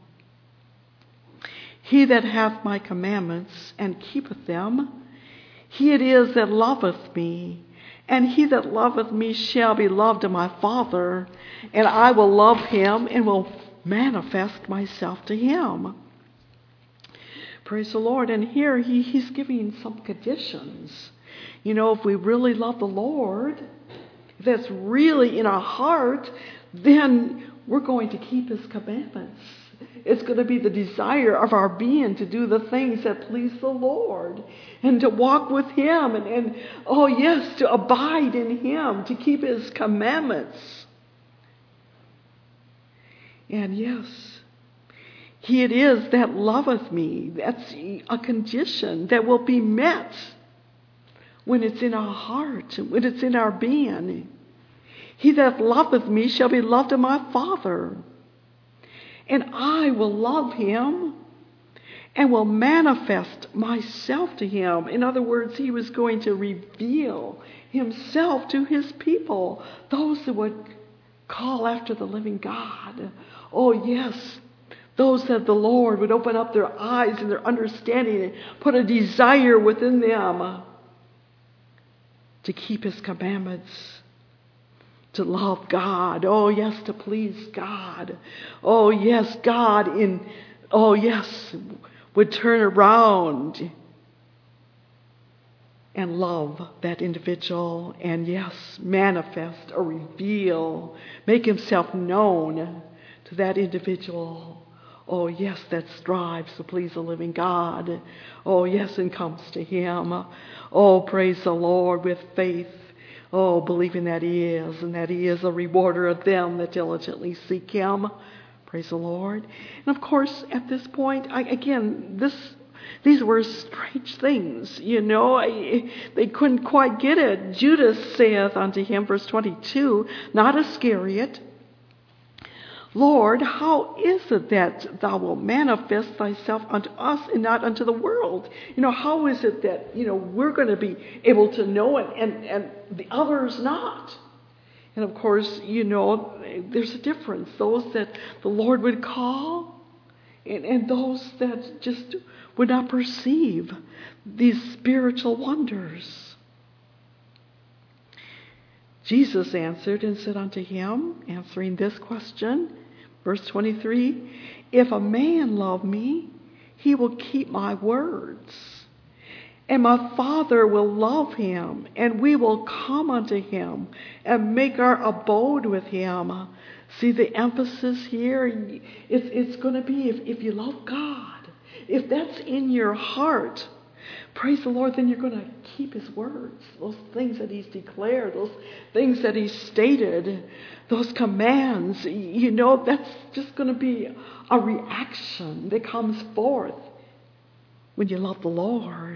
he that hath my commandments and keepeth them, he it is that loveth me. And he that loveth me shall be loved of my Father, and I will love him and will manifest myself to him. Praise the Lord. And here he's giving some conditions. If we really love the Lord, if that's really in our heart, then we're going to keep his commandments. It's going to be the desire of our being to do the things that please the Lord and to walk with him and to abide in him, to keep his commandments. And yes, he it is that loveth me. That's a condition that will be met when it's in our heart, when it's in our being. He that loveth me shall be loved of my Father, and I will love him and will manifest myself to him. In other words, he was going to reveal himself to his people, those that would call after the living God. Oh, yes, those that the Lord would open up their eyes and their understanding and put a desire within them to keep his commandments, to love God. Oh, yes, to please God. Oh, yes, God would turn around and love that individual and, yes, manifest or reveal, make himself known to that individual. Oh, yes, that strives to please the living God. Oh, yes, and comes to him. Oh, praise the Lord with faith. Oh, believing that he is, and that he is a rewarder of them that diligently seek him. Praise the Lord. And of course, at this point, these were strange things, they couldn't quite get it. Judas saith unto him, verse 22, not Iscariot, Lord, how is it that thou wilt manifest thyself unto us and not unto the world? How is it that, we're going to be able to know it and the others not? And of course, there's a difference. Those that the Lord would call and those that just would not perceive these spiritual wonders. Jesus answered and said unto him, answering this question, verse 23, if a man love me, he will keep my words. And my Father will love him, and we will come unto him and make our abode with him. See the emphasis here? It's going to be if you love God, if that's in your heart, praise the Lord, then you're going to keep his words, those things that he's declared, those things that he's stated, those commands. That's just going to be a reaction that comes forth when you love the Lord.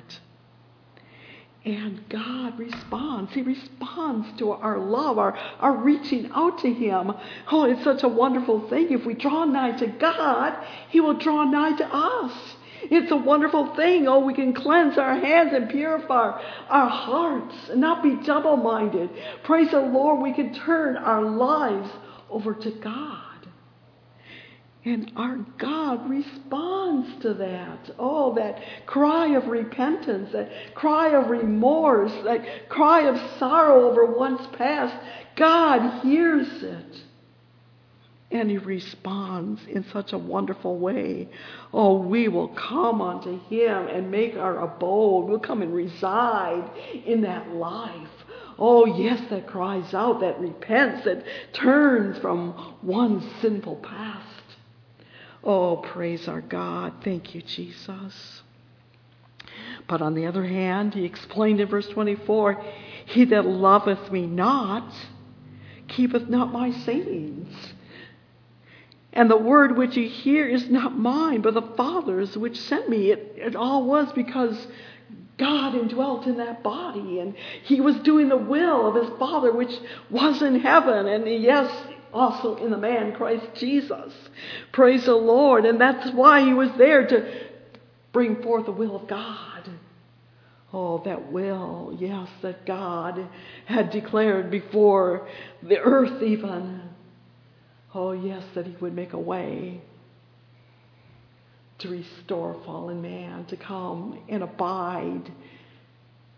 And God responds. He responds to our love, our reaching out to him. Oh, it's such a wonderful thing. If we draw nigh to God, he will draw nigh to us. It's a wonderful thing. Oh, we can cleanse our hands and purify our hearts and not be double-minded. Praise the Lord, we can turn our lives over to God. And our God responds to that. Oh, that cry of repentance, that cry of remorse, that cry of sorrow over one's past. God hears it. And he responds in such a wonderful way. Oh, we will come unto him and make our abode. We'll come and reside in that life. Oh, yes, that cries out, that repents, that turns from one sinful past. Oh, praise our God. Thank you, Jesus. But on the other hand, he explained in verse 24, he that loveth me not, keepeth not my sayings. And the word which you hear is not mine, but the Father's which sent me. It all was because God indwelt in that body, and he was doing the will of his Father which was in heaven, and yes, also in the man Christ Jesus. Praise the Lord. And that's why he was there, to bring forth the will of God. Oh, that will, yes, that God had declared before the earth even. Oh, yes, that he would make a way to restore fallen man, to come and abide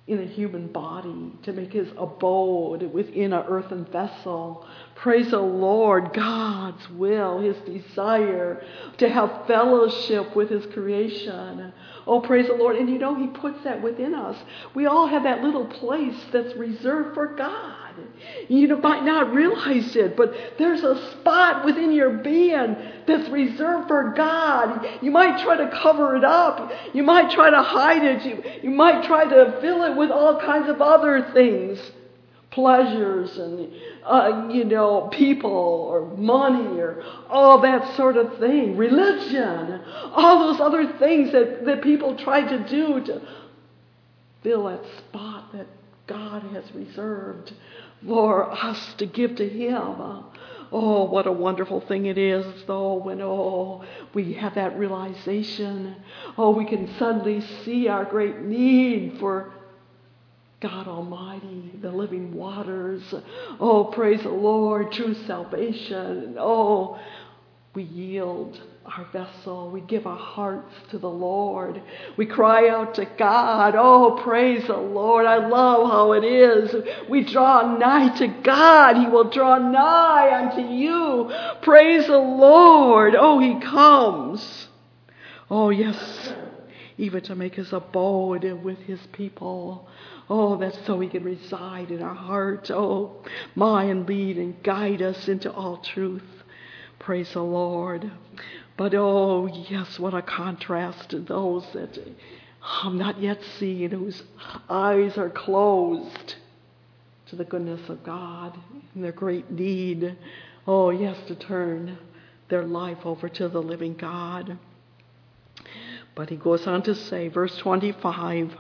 in a human body, to make his abode within an earthen vessel. Praise the Lord, God's will, his desire to have fellowship with his creation. Oh, praise the Lord. And he puts that within us. We all have that little place that's reserved for God. You might not realize it, but there's a spot within your being that's reserved for God. You might try to cover it up. You might try to hide it. You might try to fill it with all kinds of other things. Pleasures and, people or money or all that sort of thing. Religion. All those other things that people try to do to fill that spot that God has reserved for us to give to him. Oh, what a wonderful thing it is, though, when, we have that realization. Oh, we can suddenly see our great need for God Almighty, the living waters. Oh, praise the Lord, true salvation. Oh, we yield our vessel. We give our hearts to the Lord. We cry out to God. Oh, praise the Lord. I love how it is. We draw nigh to God. He will draw nigh unto you. Praise the Lord. Oh, he comes. Oh, yes, even to make his abode with his people. Oh, that's so he can reside in our heart. Oh, and lead and guide us into all truth. Praise the Lord. But oh, yes, what a contrast to those that have not yet seen, whose eyes are closed to the goodness of God and their great need. Oh, yes, to turn their life over to the living God. But he goes on to say, verse 25,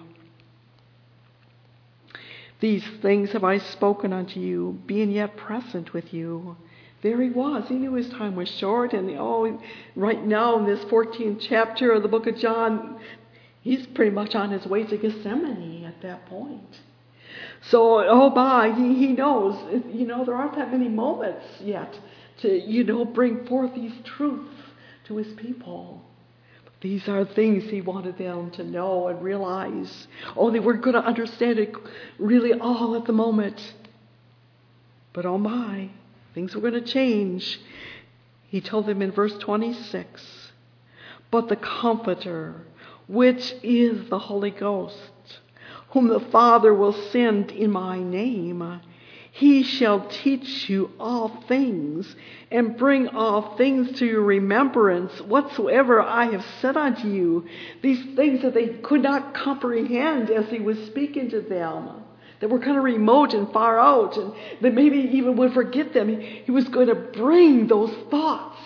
these things have I spoken unto you, being yet present with you. There he was. He knew his time was short. And right now in this 14th chapter of the book of John, he's pretty much on his way to Gethsemane at that point. So, he knows, there aren't that many moments yet to, bring forth these truths to his people. These are things he wanted them to know and realize. Oh, they weren't going to understand it really all at the moment. But things were going to change. He told them in verse 26, but the Comforter, which is the Holy Ghost, whom the Father will send in my name, he shall teach you all things, and bring all things to your remembrance, whatsoever I have said unto you. These things that they could not comprehend as he was speaking to them, that were kind of remote and far out, and that maybe even would forget them. He was going to bring those thoughts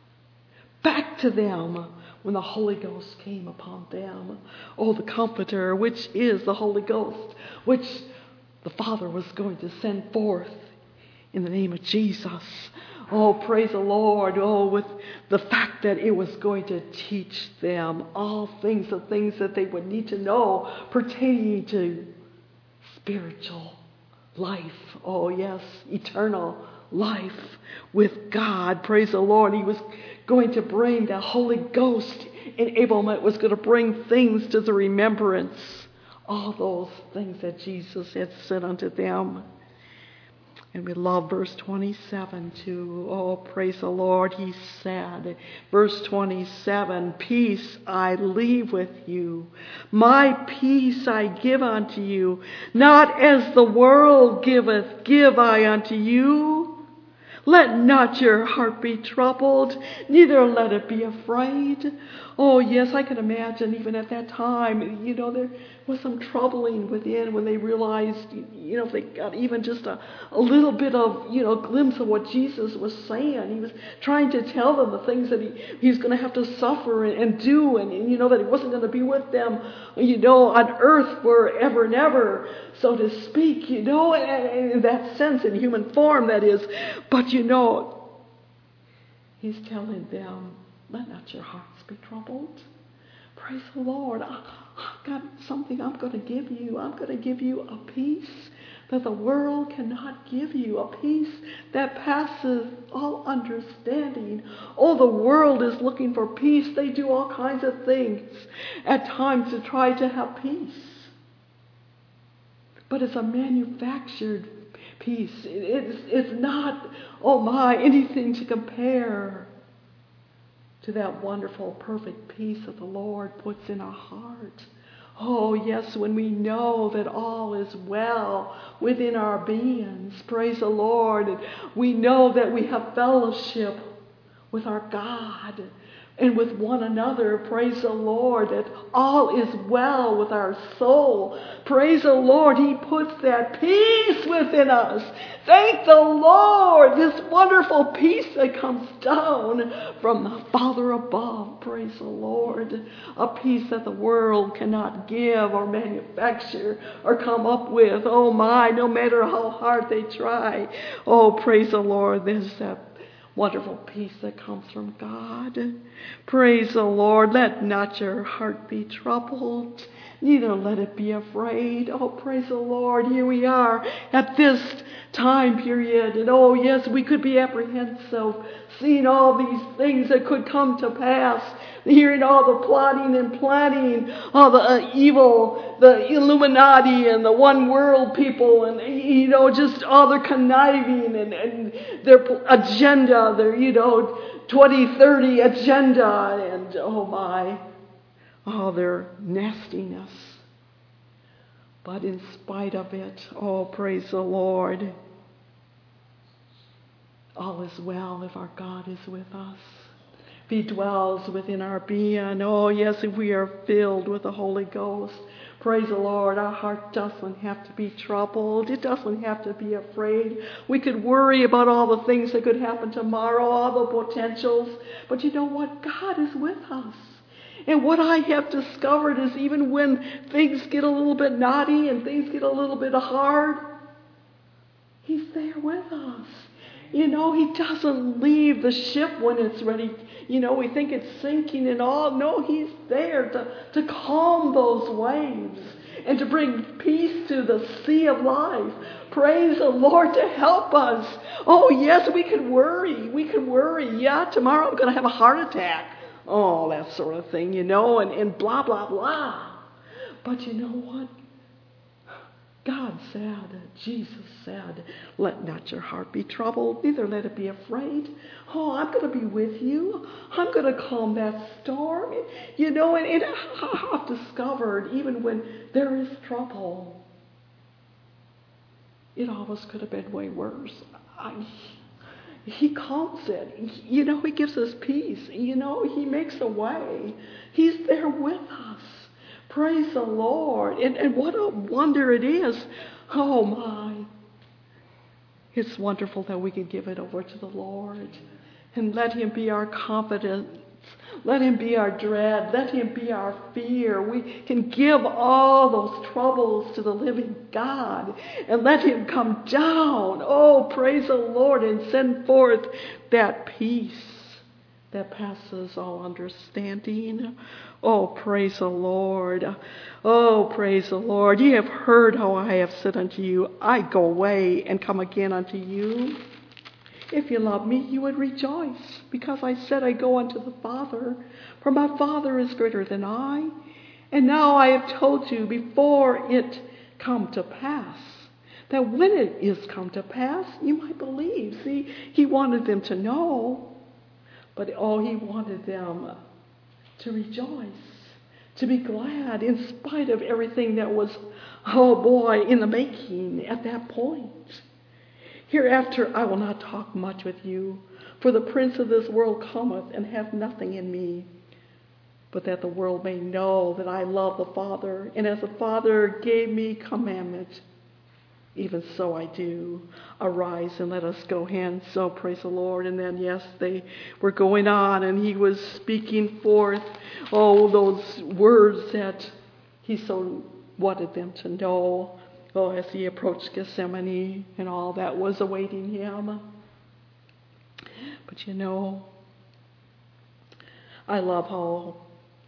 back to them when the Holy Ghost came upon them. Oh, the Comforter, which is the Holy Ghost, which the Father was going to send forth in the name of Jesus. Oh, praise the Lord. Oh, with the fact that it was going to teach them all things, the things that they would need to know pertaining to spiritual life. Oh, yes, eternal life with God. Praise the Lord. He was going to bring the Holy Ghost enablement, was going to bring things to the remembrance. All those things that Jesus had said unto them. And we love verse 27 too. Oh, praise the Lord. He said, verse 27, peace I leave with you. My peace I give unto you. Not as the world giveth, give I unto you. Let not your heart be troubled, neither let it be afraid. Oh, yes, I can imagine even at that time, there was some troubling within when they realized, if they got even just a little bit of, glimpse of what Jesus was saying. He was trying to tell them the things that he's going to have to suffer and do, and that he wasn't going to be with them, on earth forever and ever, so to speak, in that sense, in human form, that is. But, he's telling them, let not your hearts be troubled. Praise the Lord. I've got something I'm going to give you. I'm going to give you a peace that the world cannot give you. A peace that passes all understanding. Oh, the world is looking for peace. They do all kinds of things at times to try to have peace. but it's a manufactured peace. It's not, oh my, anything to compare to that wonderful, perfect peace that the Lord puts in our heart. Oh, yes, when we know that all is well within our beings, praise the Lord. And we know that we have fellowship with our God and with one another, praise the Lord, that all is well with our soul. Praise the Lord, He puts that peace within us. Thank the Lord, this wonderful peace that comes down from the Father above, praise the Lord. A peace that the world cannot give or manufacture or come up with. Oh my, no matter how hard they try. Oh, praise the Lord, there's that wonderful peace that comes from God. Praise the Lord. Let not your heart be troubled, neither let it be afraid. Oh, praise the Lord. Here we are at this time period. And oh, yes, we could be apprehensive, seeing all these things that could come to pass, hearing all the plotting and planning, all the evil, the Illuminati and the one world people, and, just all their conniving and their agenda, their, 2030 agenda, and oh my, all their nastiness. But in spite of it, oh, praise the Lord, all is well if our God is with us. If He dwells within our being. Oh, yes, if we are filled with the Holy Ghost. Praise the Lord. Our heart doesn't have to be troubled. It doesn't have to be afraid. We could worry about all the things that could happen tomorrow, all the potentials. But you know what? God is with us. And what I have discovered is even when things get a little bit naughty and things get a little bit hard, He's there with us. He doesn't leave the ship when it's ready. We think it's sinking and all. No, He's there to calm those waves and to bring peace to the sea of life. Praise the Lord, to help us. Oh, yes, we could worry. Yeah, tomorrow I'm going to have a heart attack. Oh, that sort of thing, and blah, blah, blah. But you know what? God said, Jesus said, let not your heart be troubled, neither let it be afraid. Oh, I'm going to be with you. I'm going to calm that storm. And I've discovered even when there is trouble, it always could have been way worse. He calms it. He gives us peace. He makes a way. He's there with us. Praise the Lord. And what a wonder it is. Oh my. It's wonderful that we can give it over to the Lord and let Him be our confidence. Let Him be our dread. Let Him be our fear. We can give all those troubles to the living God and let Him come down. Oh, praise the Lord, and send forth that peace that passes all understanding. Oh, praise the Lord. Oh, praise the Lord. Ye have heard how I have said unto you, I go away and come again unto you. If you love me, you would rejoice, because I said I go unto the Father, for my Father is greater than I. And now I have told you before it come to pass, that when it is come to pass, you might believe. See, He wanted them to know, but He wanted them to rejoice, to be glad in spite of everything that was, in the making at that point. Hereafter I will not talk much with you, for the prince of this world cometh and hath nothing in me, but that the world may know that I love the Father, and as the Father gave me commandment, even so I do. Arise and let us go hence. So praise the Lord. And then, yes, they were going on, and He was speaking forth, those words that He so wanted them to know. As He approached Gethsemane and all that was awaiting Him. But I love how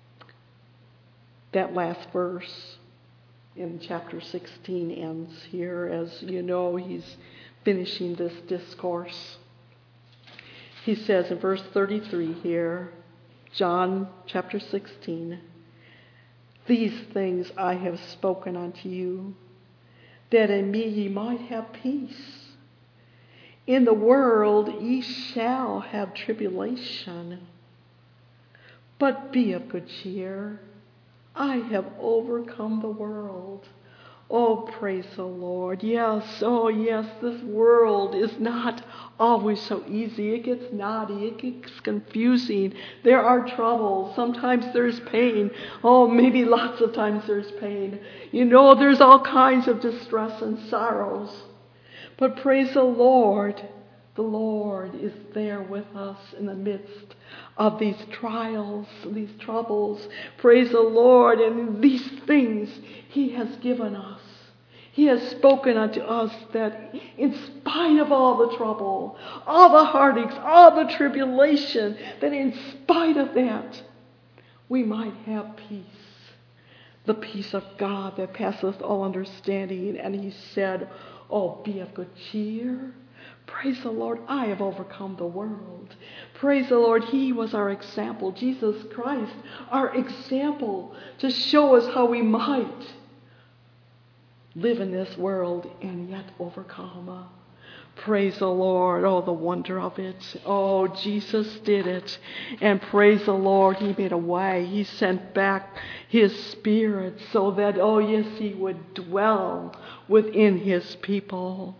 that last verse in chapter 16 ends here. As He's finishing this discourse. He says in verse 33 here, John chapter 16, these things I have spoken unto you, that in me ye might have peace. In the world ye shall have tribulation. But be of good cheer. I have overcome the world. Oh, praise the Lord. Yes, oh yes, this world is not always so easy. It gets knotty. It gets confusing. There are troubles. Sometimes there's pain. Oh, maybe lots of times there's pain. You know, there's all kinds of distress and sorrows. But praise the Lord. The Lord is there with us in the midst of these trials, these troubles. Praise the Lord. And these things He has given us. He has spoken unto us that in spite of all the trouble, all the heartaches, all the tribulation, that in spite of that, we might have peace. The peace of God that passeth all understanding. And He said, oh, be of good cheer. Praise the Lord, I have overcome the world. Praise the Lord, He was our example. Jesus Christ, our example to show us how we might live in this world and yet overcome. Praise the Lord. Oh, the wonder of it. Oh, Jesus did it. And praise the Lord, He made a way. He sent back His Spirit so that, oh yes, He would dwell within His people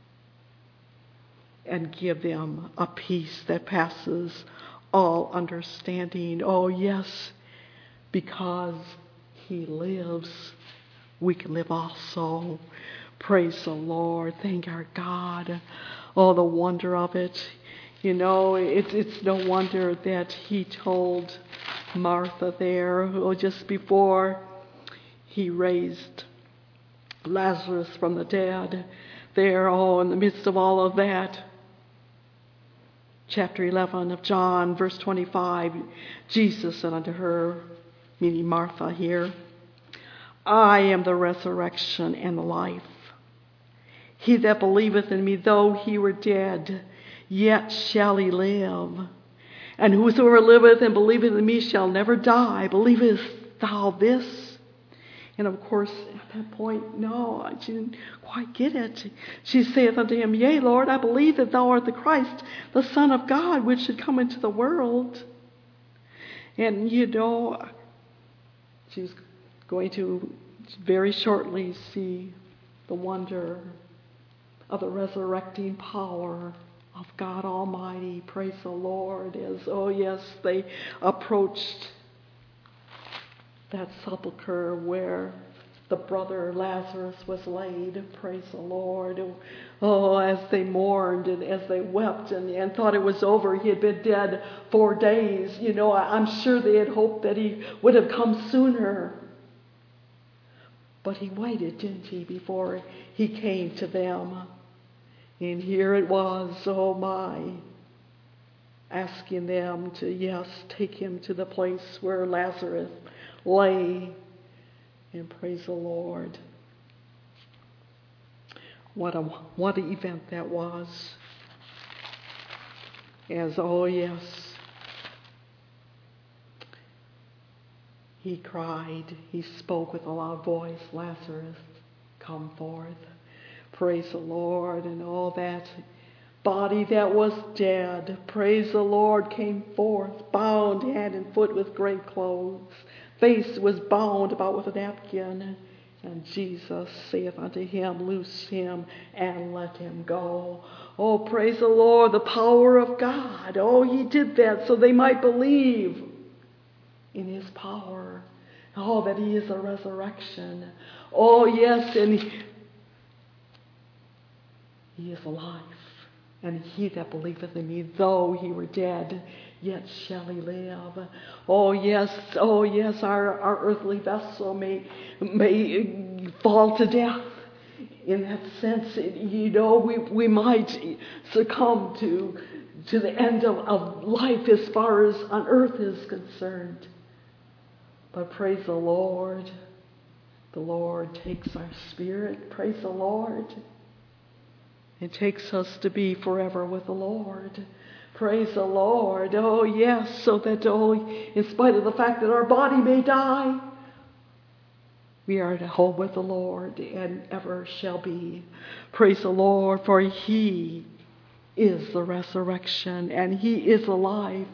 and give them a peace that passes all understanding. Oh yes, because He lives, we can live also. Praise the Lord. Thank our God. Oh, the wonder of it. You know, it's no wonder that He told Martha there, just before He raised Lazarus from the dead, there, in the midst of all of that. Chapter 11 of John, verse 25, Jesus said unto her, meaning Martha here, I am the resurrection and the life. He that believeth in me, though he were dead, yet shall he live. And whosoever liveth and believeth in me shall never die. Believest thou this? And of course, at that point, no, she didn't quite get it. She saith unto him, yea, Lord, I believe that thou art the Christ, the Son of God, which should come into the world. And you know, she was going to very shortly see the wonder of the resurrecting power of God Almighty. Praise the Lord. As, oh yes, they approached that sepulcher where the brother Lazarus was laid. Praise the Lord. Oh, as they mourned and as they wept and thought it was over. He had been dead 4 days. You know, I'm sure they had hoped that He would have come sooner. But He waited, didn't He, before He came to them. And here it was, oh my, asking them to, yes, take Him to the place where Lazarus lay. And praise the Lord. What an event that was. As, oh yes, He cried, He spoke with a loud voice, Lazarus, come forth. Praise the Lord. And all that body that was dead, praise the Lord, came forth, bound hand and foot with great clothes. Face was bound about with a napkin. And Jesus saith unto him, loose him and let him go. Oh, praise the Lord, the power of God. Oh, He did that so they might believe in His power. Oh, that He is a resurrection. Oh, yes, and He is alive. And he that believeth in me, though he were dead, yet shall he live. Oh yes, our earthly vessel may fall to death. In that sense, you know, we might succumb to the end of life as far as on earth is concerned. But praise the Lord takes our spirit. Praise the Lord. It takes us to be forever with the Lord. Praise the Lord. Oh, yes, so that, in spite of the fact that our body may die, We are at home with the Lord and ever shall be. Praise the Lord, for He is the resurrection and He is alive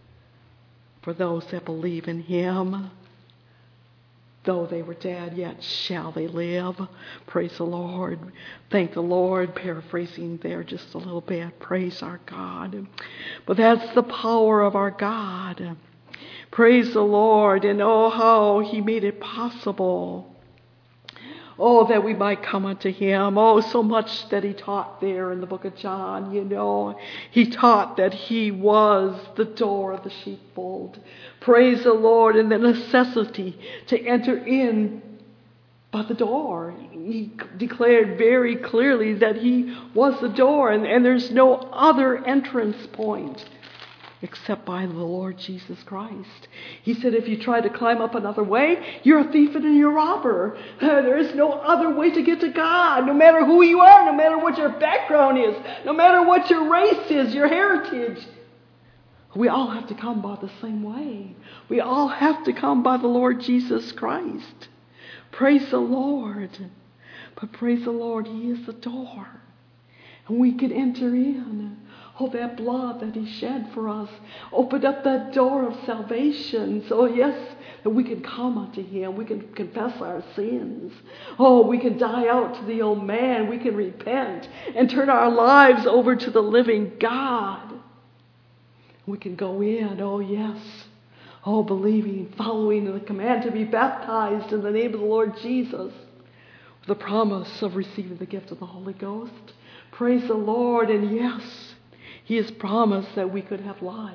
for those that believe in Him. Though they were dead, yet shall they live. Praise the Lord. Thank the Lord. Paraphrasing there just a little bit. Praise our God. But that's the power of our God. Praise the Lord. And oh, how He made it possible. Oh, that we might come unto Him. Oh, so much that He taught there in the book of John, He taught that He was the door of the sheepfold. Praise the Lord. And the necessity to enter in by the door. He declared very clearly that He was the door, and there's no other entrance point except by the Lord Jesus Christ. He said, if you try to climb up another way, you're a thief and you're a robber. There is no other way to get to God, no matter who you are, no matter what your background is, no matter what your race is, your heritage. We all have to come by the same way. We all have to come by the Lord Jesus Christ. Praise the Lord. But praise the Lord, He is the door. And we can enter in. Oh, that blood that He shed for us opened up that door of salvation. So yes, that we can come unto Him. We can confess our sins. Oh, we can die out to the old man. We can repent and turn our lives over to the living God. We can go in. Oh, yes. Oh, believing, following the command to be baptized in the name of the Lord Jesus. With the promise of receiving the gift of the Holy Ghost. Praise the Lord. And yes, He has promised that we could have life,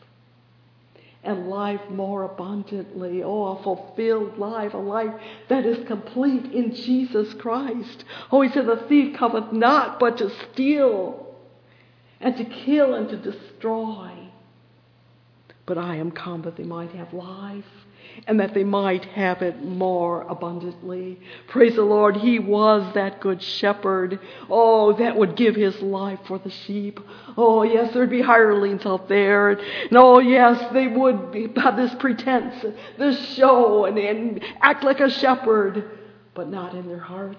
and life more abundantly. Oh, a fulfilled life, a life that is complete in Jesus Christ. Oh, He said, the thief cometh not but to steal and to kill and to destroy. But I am come that they might have life, and that they might have it more abundantly. Praise the Lord. He was that good shepherd. Oh, that would give His life for the sheep. Oh, yes, there'd be hirelings out there. And oh, yes, they would have this pretense, this show, and act like a shepherd, but not in their heart.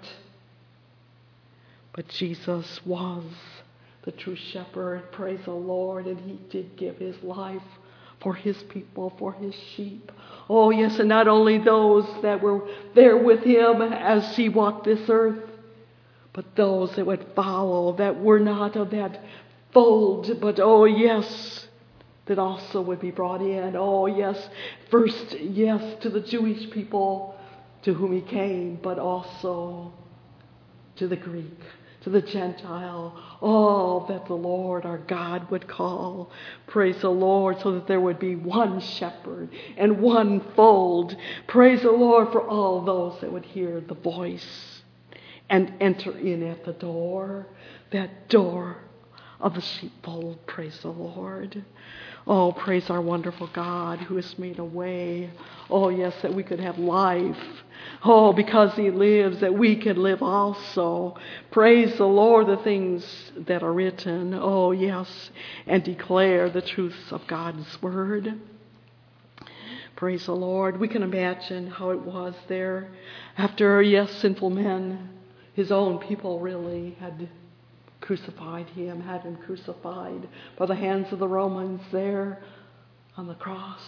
But Jesus was the true shepherd. Praise the Lord. And He did give His life for His people, for His sheep. Oh, yes, and not only those that were there with Him as He walked this earth, but those that would follow, that were not of that fold, but oh, yes, that also would be brought in. Oh, yes, first, yes, to the Jewish people to whom He came, but also to the Greek, to the Gentile, all that the Lord our God would call. Praise the Lord, so that there would be one shepherd and one fold. Praise the Lord for all those that would hear the voice and enter in at the door, that door of the sheepfold. Praise the Lord. Oh, praise our wonderful God who has made a way. Oh, yes, that we could have life. Oh, because He lives, that we can live also. Praise the Lord, the things that are written. Oh, yes, and declare the truths of God's word. Praise the Lord. We can imagine how it was there after, yes, sinful men, His own people really had crucified Him, had Him crucified by the hands of the Romans there on the cross.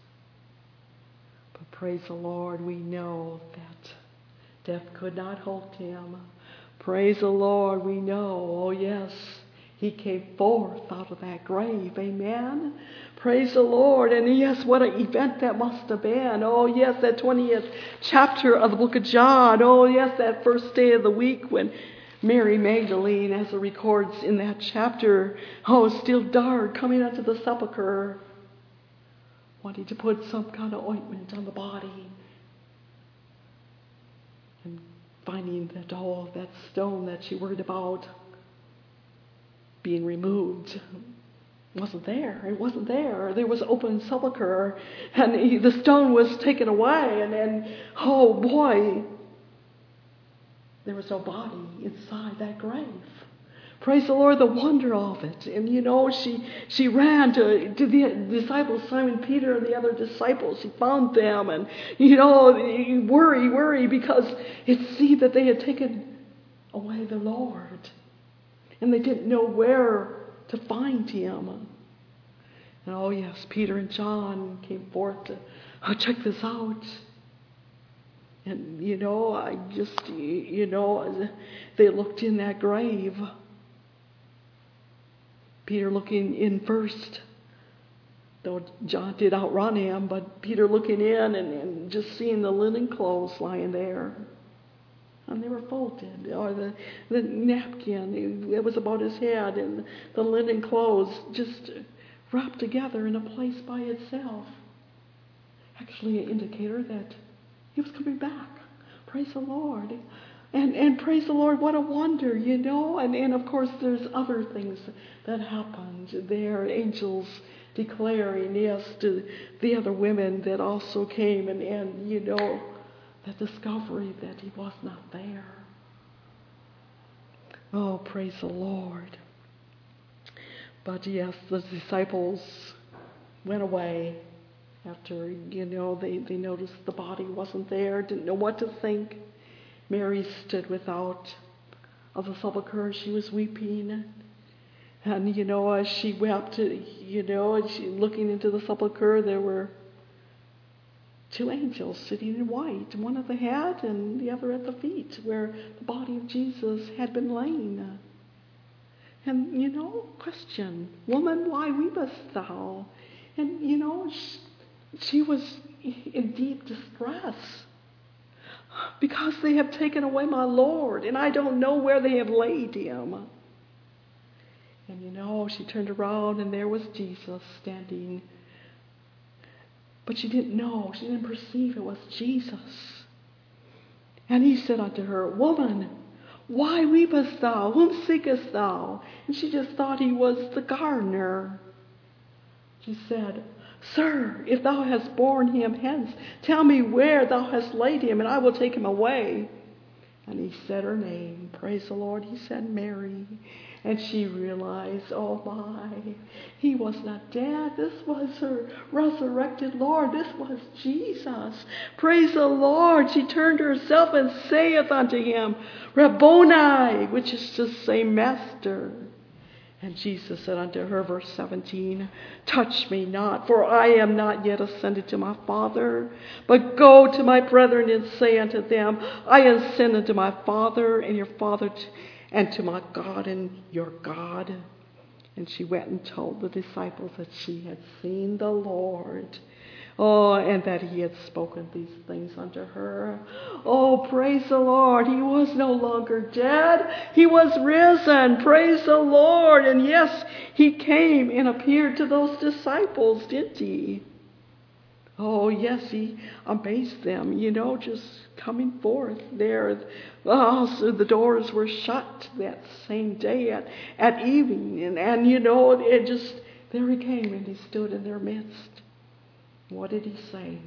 But praise the Lord, we know that death could not hold Him. Praise the Lord, we know, oh yes, He came forth out of that grave. Amen. Praise the Lord. And yes, what an event that must have been. Oh yes, that 20th chapter of the book of John. Oh yes, that first day of the week when Mary Magdalene, as it records in that chapter, still dark, coming unto the sepulchre, wanting to put some kind of ointment on the body, and finding that that stone that she worried about being removed wasn't there. It wasn't there. There was open sepulchre, and the stone was taken away, and oh boy, there was no body inside that grave. Praise the Lord, the wonder of it. And she ran to the disciples, Simon Peter and the other disciples. She found them and, worry, because it seemed that they had taken away the Lord. And they didn't know where to find him. And oh yes, Peter and John came forth to check this out. And, they looked in that grave. Peter looking in first, though John did outrun him, but Peter looking in and just seeing the linen clothes lying there. And they were folded, or the napkin, it was about his head, and the linen clothes just wrapped together in a place by itself. Actually an indicator that he was coming back. Praise the Lord. And praise the Lord, what a wonder, And of course there's other things that happened there. Angels declaring yes to the other women that also came and that discovery that he was not there. Oh, praise the Lord. But yes, the disciples went away after, they noticed the body wasn't there, didn't know what to think. Mary stood without of the sepulchre. She was weeping. And, as she wept, and she looking into the sepulchre, there were two angels sitting in white, one at the head and the other at the feet, where the body of Jesus had been lain. And, question, woman, why weepest thou? And, she was in deep distress. Because they have taken away my Lord, and I don't know where they have laid him. And she turned around, and there was Jesus standing. But she didn't know, she didn't perceive it was Jesus. And he said unto her, Woman, why weepest thou? Whom seekest thou? And she just thought he was the gardener. She said, Sir, if thou hast borne him hence, tell me where thou hast laid him, and I will take him away. And he said her name. Praise the Lord. He said Mary. And she realized, oh my, he was not dead. This was her resurrected Lord. This was Jesus. Praise the Lord. She turned herself and saith unto him, Rabboni, which is to say, Master. And Jesus said unto her, verse 17, Touch me not, for I am not yet ascended to my Father, but go to my brethren and say unto them, I ascend unto my Father and your Father, and to my God and your God. And she went and told the disciples that she had seen the Lord. Oh, and that he had spoken these things unto her. Oh, praise the Lord. He was no longer dead. He was risen. Praise the Lord. And yes, he came and appeared to those disciples, didn't he? Oh, yes, he amazed them, just coming forth there. So the doors were shut that same day at evening. And it just, there he came and he stood in their midst. What did he say?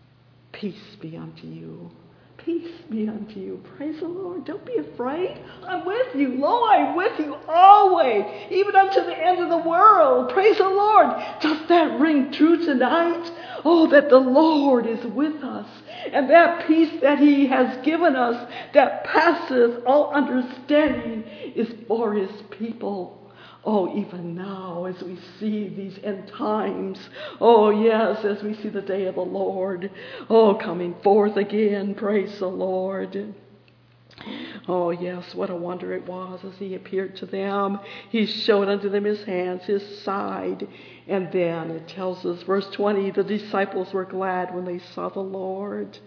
Peace be unto you. Peace be unto you. Praise the Lord. Don't be afraid. I'm with you. Lo, I'm with you always, even unto the end of the world. Praise the Lord. Does that ring true tonight? Oh, that the Lord is with us. And that peace that he has given us that passeth all understanding is for his people. Oh, even now as we see these end times. Oh, yes, as we see the day of the Lord. Oh, coming forth again. Praise the Lord. Oh, yes, what a wonder it was as he appeared to them. He showed unto them his hands, his side. And then it tells us, verse 20, the disciples were glad when they saw the Lord.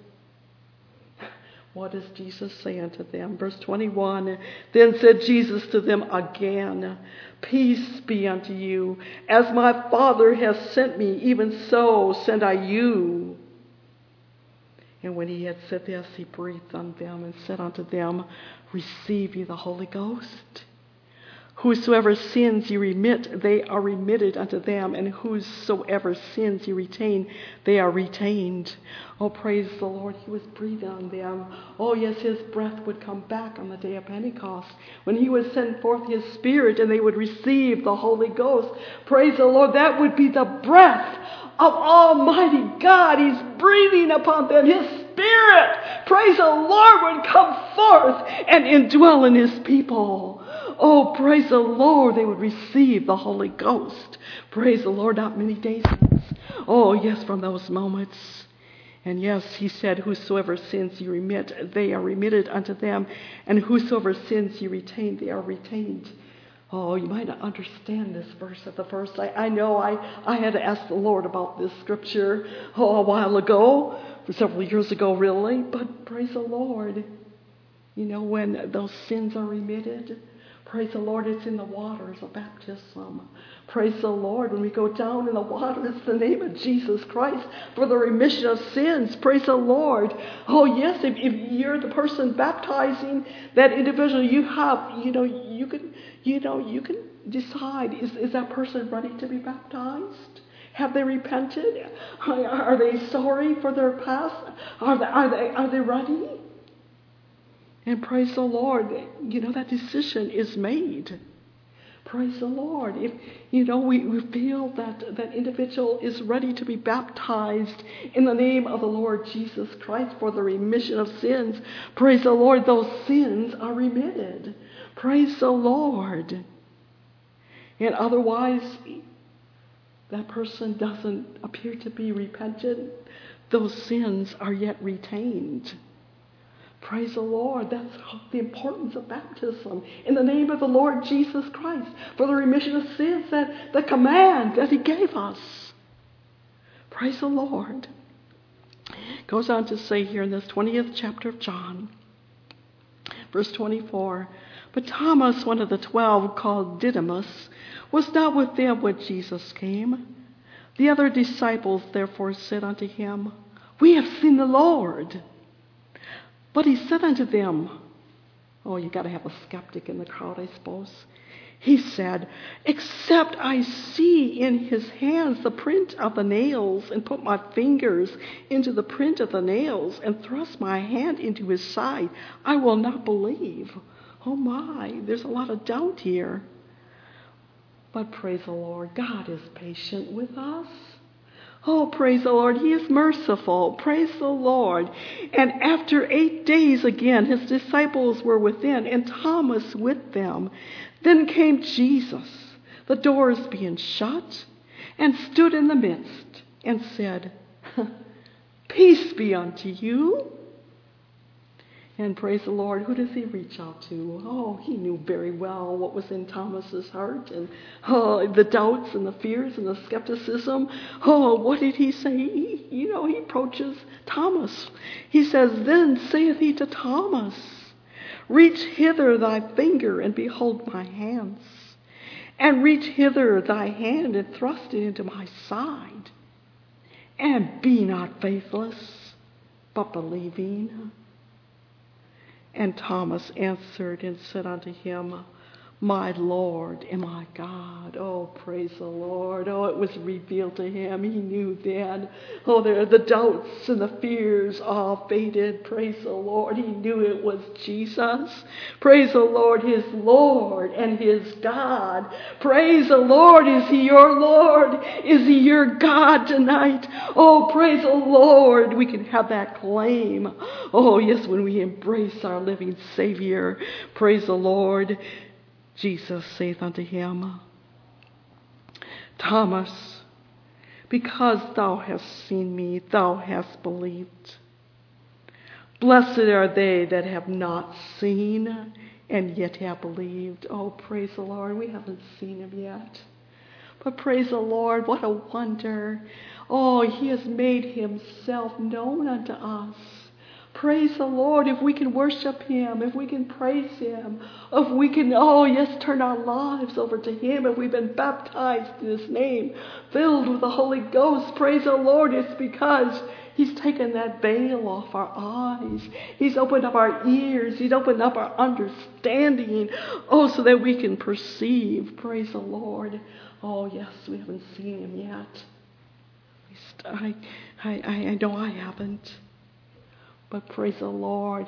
What does Jesus say unto them? Verse 21, Then said Jesus to them again, Peace be unto you. As my Father has sent me, even so send I you. And when he had said this, he breathed on them and said unto them, Receive ye the Holy Ghost. Whosoever sins you remit, they are remitted unto them, and whosoever sins you retain, they are retained. Oh, praise the Lord. He was breathing on them. Oh, yes, his breath would come back on the day of Pentecost when he would send forth his Spirit and they would receive the Holy Ghost. Praise the Lord. That would be the breath of Almighty God. He's breathing upon them. His Spirit, praise the Lord, would come forth and indwell in his people. Oh, praise the Lord, they would receive the Holy Ghost. Praise the Lord, not many days. Oh, yes, from those moments. And yes, he said, whosoever sins you remit, they are remitted unto them. And whosoever sins you retain, they are retained. Oh, you might not understand this verse at the first. I know I had to ask the Lord about this scripture a while ago, for several years ago really. But praise the Lord. You know, when those sins are remitted, praise the Lord, it's in the waters of baptism. Praise the Lord, when we go down in the water, it's the name of Jesus Christ for the remission of sins. Praise the Lord. Oh yes, if you're the person baptizing that individual, you can decide, is that person ready to be baptized? Have they repented? Are they sorry for their past? Are they ready? And praise the Lord, that decision is made. Praise the Lord. If, we feel that individual is ready to be baptized in the name of the Lord Jesus Christ for the remission of sins, praise the Lord, those sins are remitted. Praise the Lord. And otherwise, that person doesn't appear to be repentant. Those sins are yet retained. Praise the Lord. That's the importance of baptism in the name of the Lord Jesus Christ for the remission of sins, that the command that he gave us. Praise the Lord. It goes on to say here in this 20th chapter of John, verse 24, but Thomas, one of the 12, called Didymus, was not with them when Jesus came. The other disciples therefore said unto him, we have seen the Lord. But he said unto them, oh, you got to have a skeptic in the crowd, I suppose. He said, except I see in his hands the print of the nails, and put my fingers into the print of the nails, and thrust my hand into his side, I will not believe. Oh my, there's a lot of doubt here. But praise the Lord, God is patient with us. Oh, praise the Lord. He is merciful. Praise the Lord. And after 8 days again, his disciples were within, and Thomas with them. Then came Jesus, the doors being shut, and stood in the midst, and said, peace be unto you. And praise the Lord, who does he reach out to? Oh, he knew very well what was in Thomas's heart, and the doubts and the fears and the skepticism. Oh, what did he say? He approaches Thomas. He says, then saith he to Thomas, reach hither thy finger and behold my hands, and reach hither thy hand and thrust it into my side, and be not faithless, but believing. And Thomas answered and said unto him, my Lord and my God. Oh, praise the Lord. Oh, it was revealed to him. He knew then. Oh, the doubts and the fears all faded. Praise the Lord. He knew it was Jesus. Praise the Lord, his Lord and his God. Praise the Lord. Is he your Lord? Is he your God tonight? Oh, praise the Lord. We can have that claim. Oh, yes, when we embrace our living Savior. Praise the Lord. Jesus saith unto him, Thomas, because thou hast seen me, thou hast believed. Blessed are they that have not seen and yet have believed. Oh, praise the Lord. We haven't seen him yet. But praise the Lord, what a wonder. Oh, he has made himself known unto us. Praise the Lord. If we can worship him, if we can praise him, if we can, turn our lives over to him, if we've been baptized in his name, filled with the Holy Ghost, praise the Lord, it's because He's taken that veil off our eyes. He's opened up our ears. He's opened up our understanding. Oh, so that we can perceive. Praise the Lord. Oh, yes, we haven't seen him yet. I know I haven't. But praise the Lord.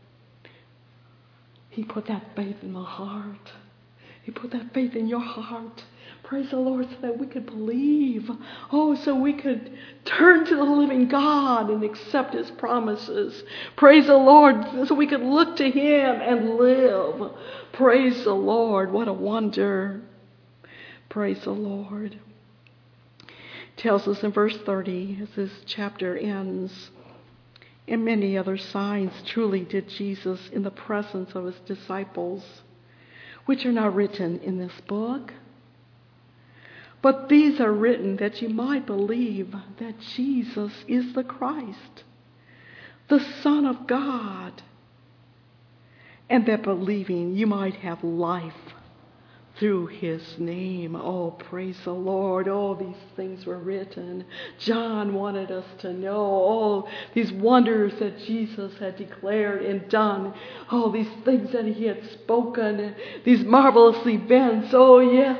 He put that faith in my heart. He put that faith in your heart. Praise the Lord, so that we could believe. Oh, so we could turn to the living God and accept his promises. Praise the Lord, so we could look to him and live. Praise the Lord. What a wonder. Praise the Lord. It tells us in verse 30, as this chapter ends, and many other signs truly did Jesus in the presence of his disciples, which are not written in this book. But these are written that you might believe that Jesus is the Christ, the Son of God, and that believing you might have life through his name. Oh, praise the Lord. Oh, these things were written. John wanted us to know. Oh, these wonders that Jesus had declared and done. Oh, these things that he had spoken. These marvelous events. Oh, yes.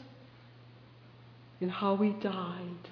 And how he died.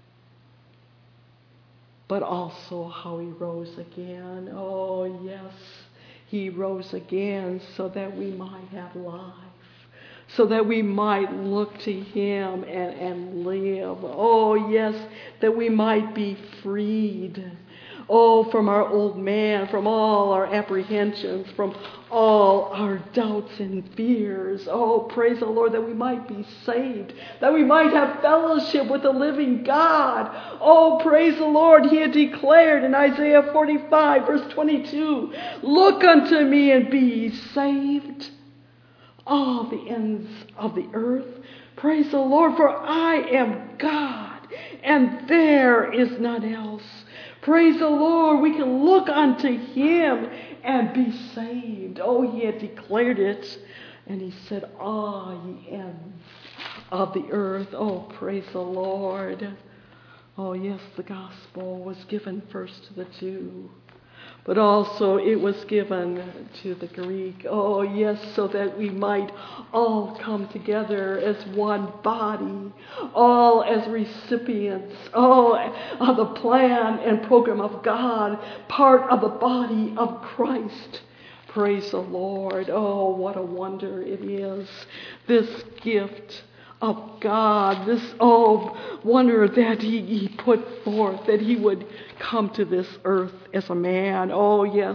But also how he rose again. Oh, yes. He rose again so that we might have life. So that we might look to him and live. Oh, yes, that we might be freed. Oh, from our old man, from all our apprehensions, from all our doubts and fears. Oh, praise the Lord, that we might be saved, that we might have fellowship with the living God. Oh, praise the Lord, he had declared in Isaiah 45, verse 22, look unto me and be ye saved, all the ends of the earth. Praise the Lord, for I am God, and there is none else. Praise the Lord, we can look unto him and be saved. Oh, he had declared it, and he said, ye ends of the earth. Oh, praise the Lord. Oh, yes, the gospel was given first to the Jew, but also it was given to the Greek. Oh, yes, so that we might all come together as one body, all as recipients, all of the plan and program of God, part of the body of Christ. Praise the Lord. Oh, what a wonder it is, this gift of God, this wonder that he put forth, that he would come to this earth as a man. Oh, yes,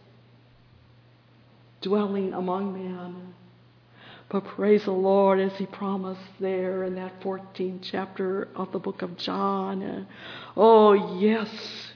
dwelling among men. But praise the Lord, as he promised there in that 14th chapter of the book of John. Oh, yes,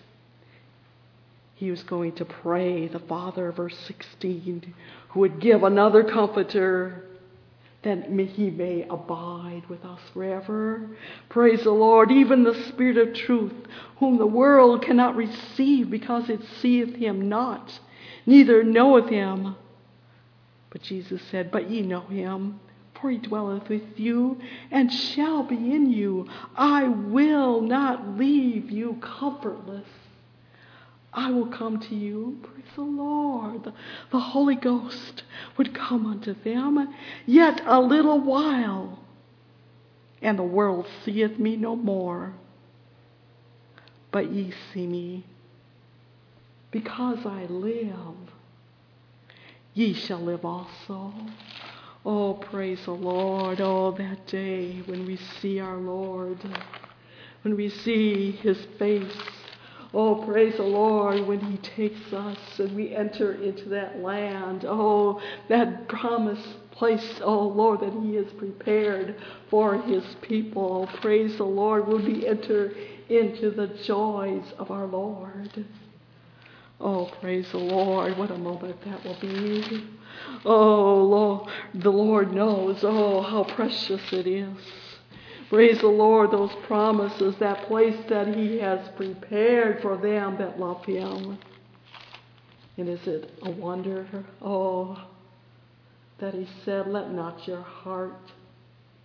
he was going to pray the Father, verse 16, who would give another comforter, that he may abide with us forever. Praise the Lord. Even the Spirit of truth, whom the world cannot receive, because it seeth him not, neither knoweth him. But Jesus said, but ye know him, for he dwelleth with you, and shall be in you. I will not leave you comfortless. I will come to you. Praise the Lord. The Holy Ghost would come unto them. Yet a little while, and the world seeth me no more. But ye see me. Because I live, ye shall live also. Oh, praise the Lord. Oh, that day when we see our Lord, when we see his face. Oh, praise the Lord, when he takes us and we enter into that land. Oh, that promised place, oh Lord, that he has prepared for his people. Praise the Lord, when we enter into the joys of our Lord. Oh, praise the Lord, what a moment that will be. Oh, Lord, the Lord knows, oh, how precious it is. Praise the Lord, those promises, that place that he has prepared for them that love him. And is it a wonder? Oh, that he said, let not your heart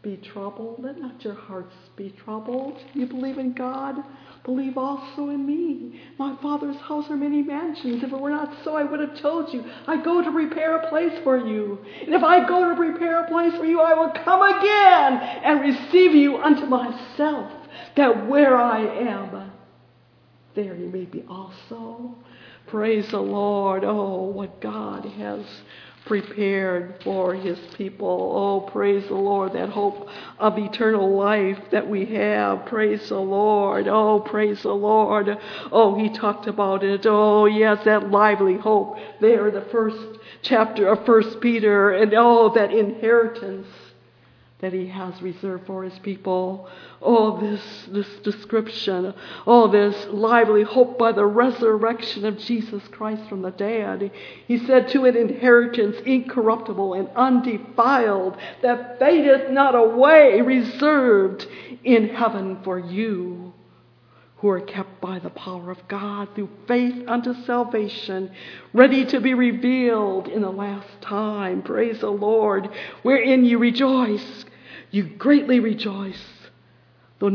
be troubled. Let not your hearts be troubled. You believe in God, believe also in me. My Father's house are many mansions. If it were not so, I would have told you. I go to prepare a place for you. And if I go to prepare a place for you, I will come again and receive you unto myself, that where I am, there you may be also. Praise the Lord. Oh, what God has prepared for his people. Oh, praise the Lord, that hope of eternal life that we have. Praise the Lord. Oh, praise the Lord. Oh, he talked about it. Oh, yes, that lively hope there, the first chapter of 1 Peter, and oh, that inheritance that he has reserved for his people. Oh, this description. Oh, this lively hope by the resurrection of Jesus Christ from the dead. He said, to an inheritance incorruptible and undefiled, that fadeth not away, reserved in heaven for you, who are kept by the power of God through faith unto salvation, ready to be revealed in the last time. Praise the Lord, wherein you rejoice. You greatly rejoice, though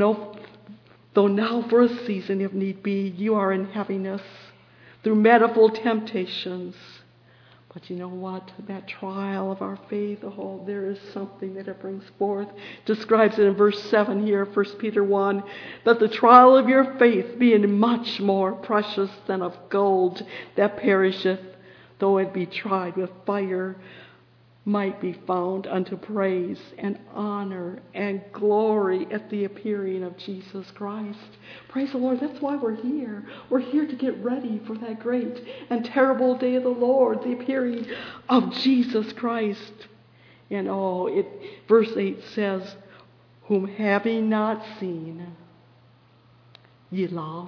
now for a season, if need be, you are in heaviness through manifold temptations. But you know what? That trial of our faith, oh, there is something that it brings forth. Describes it in verse 7 here, 1 Peter 1, that the trial of your faith, being much more precious than of gold that perisheth, though it be tried with fire, might be found unto praise and honor and glory at the appearing of Jesus Christ. Praise the Lord. That's why we're here. We're here to get ready for that great and terrible day of the Lord, the appearing of Jesus Christ. And verse 8 says, whom having not seen, ye love,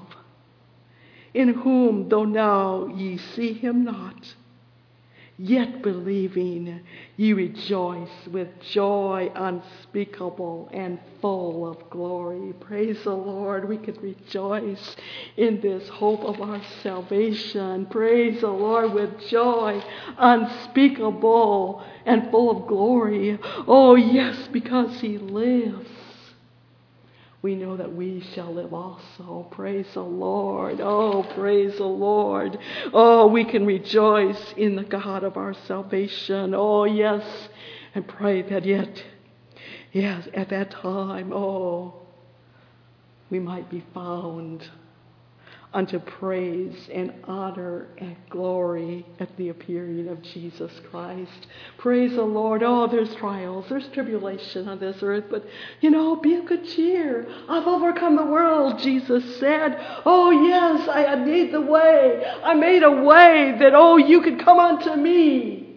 in whom though now ye see him not, yet believing, ye rejoice with joy unspeakable and full of glory. Praise the Lord. We can rejoice in this hope of our salvation. Praise the Lord with joy unspeakable and full of glory. Oh, yes, because he lives, we know that we shall live also. Praise the Lord. Oh, praise the Lord. Oh, we can rejoice in the God of our salvation. Oh, yes. And pray that yes, at that time, we might be found unto praise and honor and glory at the appearing of Jesus Christ. Praise the Lord. Oh, there's trials, there's tribulation on this earth, but be of good cheer. I've overcome the world, Jesus said. Oh, yes, I made the way. I made a way that, you could come unto me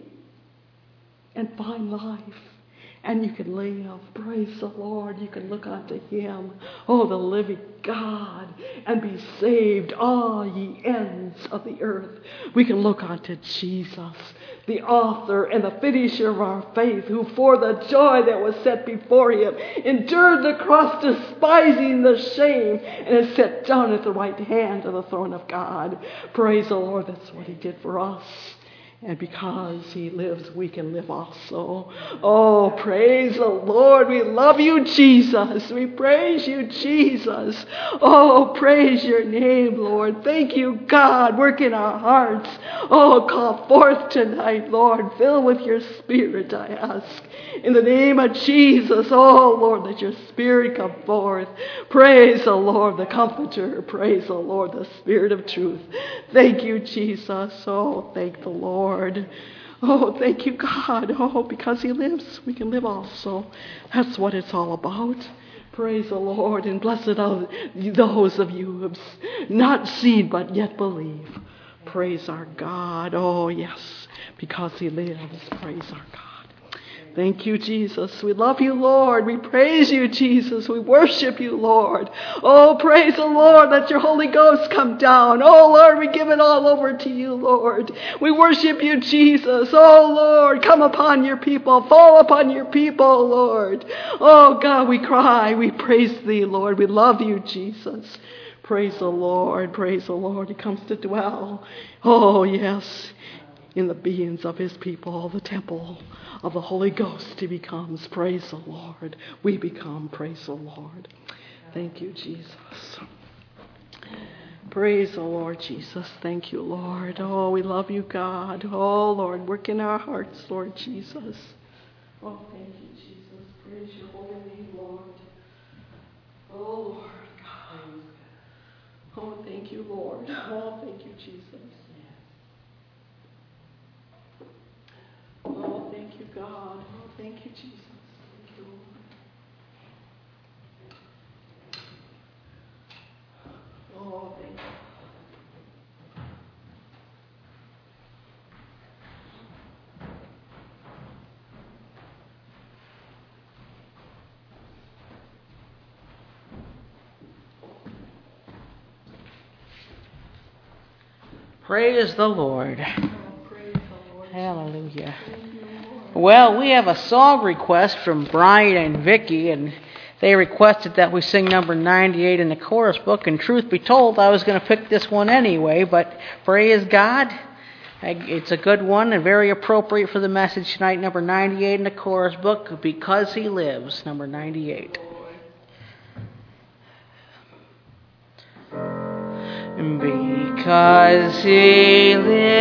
and find life. And you can live. Praise the Lord. You can look unto him, the living God, and be saved, all ye ends of the earth. We can look unto Jesus, the author and the finisher of our faith, who for the joy that was set before him endured the cross, despising the shame, and is set down at the right hand of the throne of God. Praise the Lord. That's what he did for us. And because he lives, we can live also. Oh, praise the Lord. We love you, Jesus. We praise you, Jesus. Oh, praise your name, Lord. Thank you, God. Work in our hearts. Oh, call forth tonight, Lord. Fill with your Spirit, I ask. In the name of Jesus, Lord, let your Spirit come forth. Praise the Lord, the Comforter. Praise the Lord, the Spirit of truth. Thank you, Jesus. Oh, thank the Lord. Oh, thank you, God. Oh, because he lives, we can live also. That's what it's all about. Praise the Lord, and blessed are those of you who have not seen but yet believe. Praise our God. Oh, yes, because he lives. Praise our God. Thank you, Jesus. We love you, Lord. We praise you, Jesus. We worship you, Lord. Oh, praise the Lord. Let your Holy Ghost come down. Oh, Lord, we give it all over to you, Lord. We worship you, Jesus. Oh, Lord, come upon your people. Fall upon your people, Lord. Oh, God, we cry. We praise thee, Lord. We love you, Jesus. Praise the Lord. Praise the Lord. He comes to dwell. Oh, yes. in the beings of his people. The temple of the Holy Ghost he becomes. Praise the Lord. We become. Praise the Lord. Thank you, Jesus. Praise the Lord Jesus. Thank you, Lord. Oh, we love you, God. Oh, Lord, work in our hearts, Lord Jesus. Oh, thank you, Jesus. Praise your holy name, Lord. Oh, Lord God. Oh, thank you, Lord. Oh, thank you, Jesus. Oh, thank you, God. Oh, thank you, Jesus. Thank you, Lord. Oh, thank you. Praise the Lord. Oh, praise the Lord. Hallelujah. Thank you, Lord. Well, we have a song request from Brian and Vicky, and they requested that we sing number 98 in the chorus book. And truth be told, I was going to pick this one anyway, but praise God. It's a good one and very appropriate for the message tonight. Number 98 in the chorus book, Because He Lives, number 98. Because He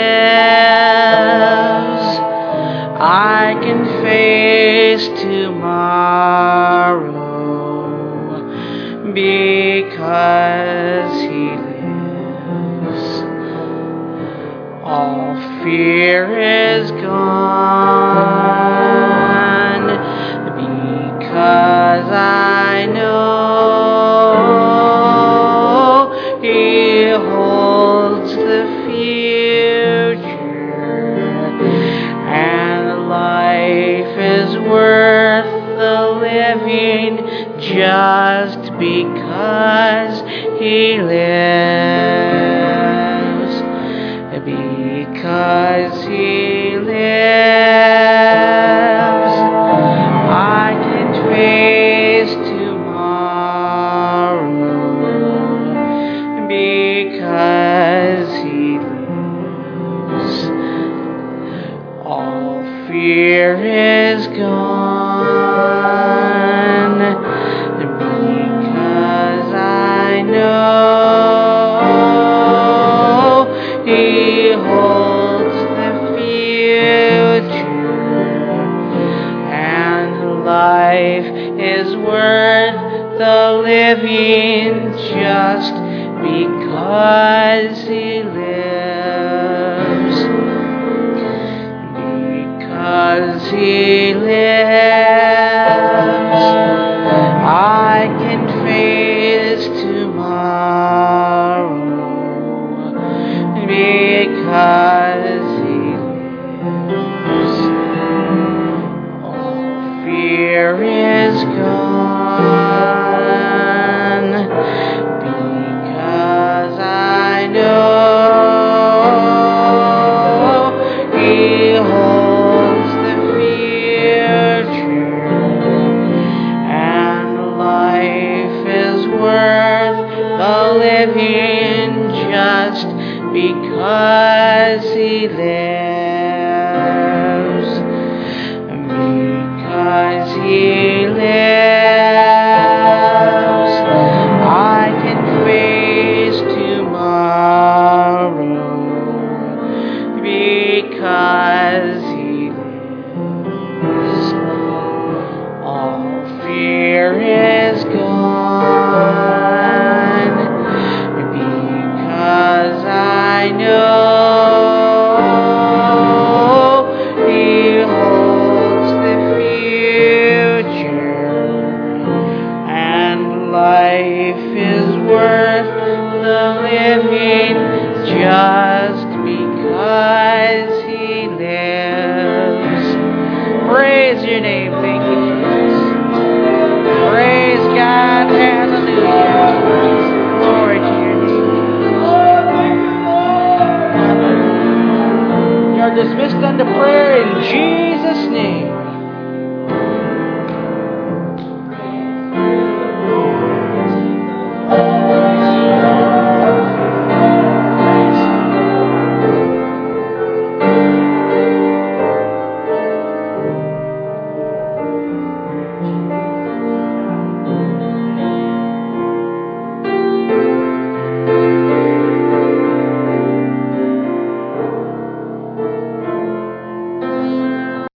lives, I can face tomorrow. Because He lives, all fear is gone. Because I know He holds the future, and life is worth the living just because He lives. Because He lives, I can face tomorrow. Because He lives, all fear is gone. Because I know He holds the future, and life is worth the living just because He lives. Because He lives, I can face tomorrow. Because He lives, all fear is gone. Because I know He holds the future, and life is worth the living just because He lives. Because He lives, I can face tomorrow. Because He lives, all fear is gone. Because I know He holds the future, and life is worth the living just because He lives. Praise your name. Thank you, Jesus. Praise God. Hallelujah. Glory to your name. You are dismissed unto prayer in Jesus' name.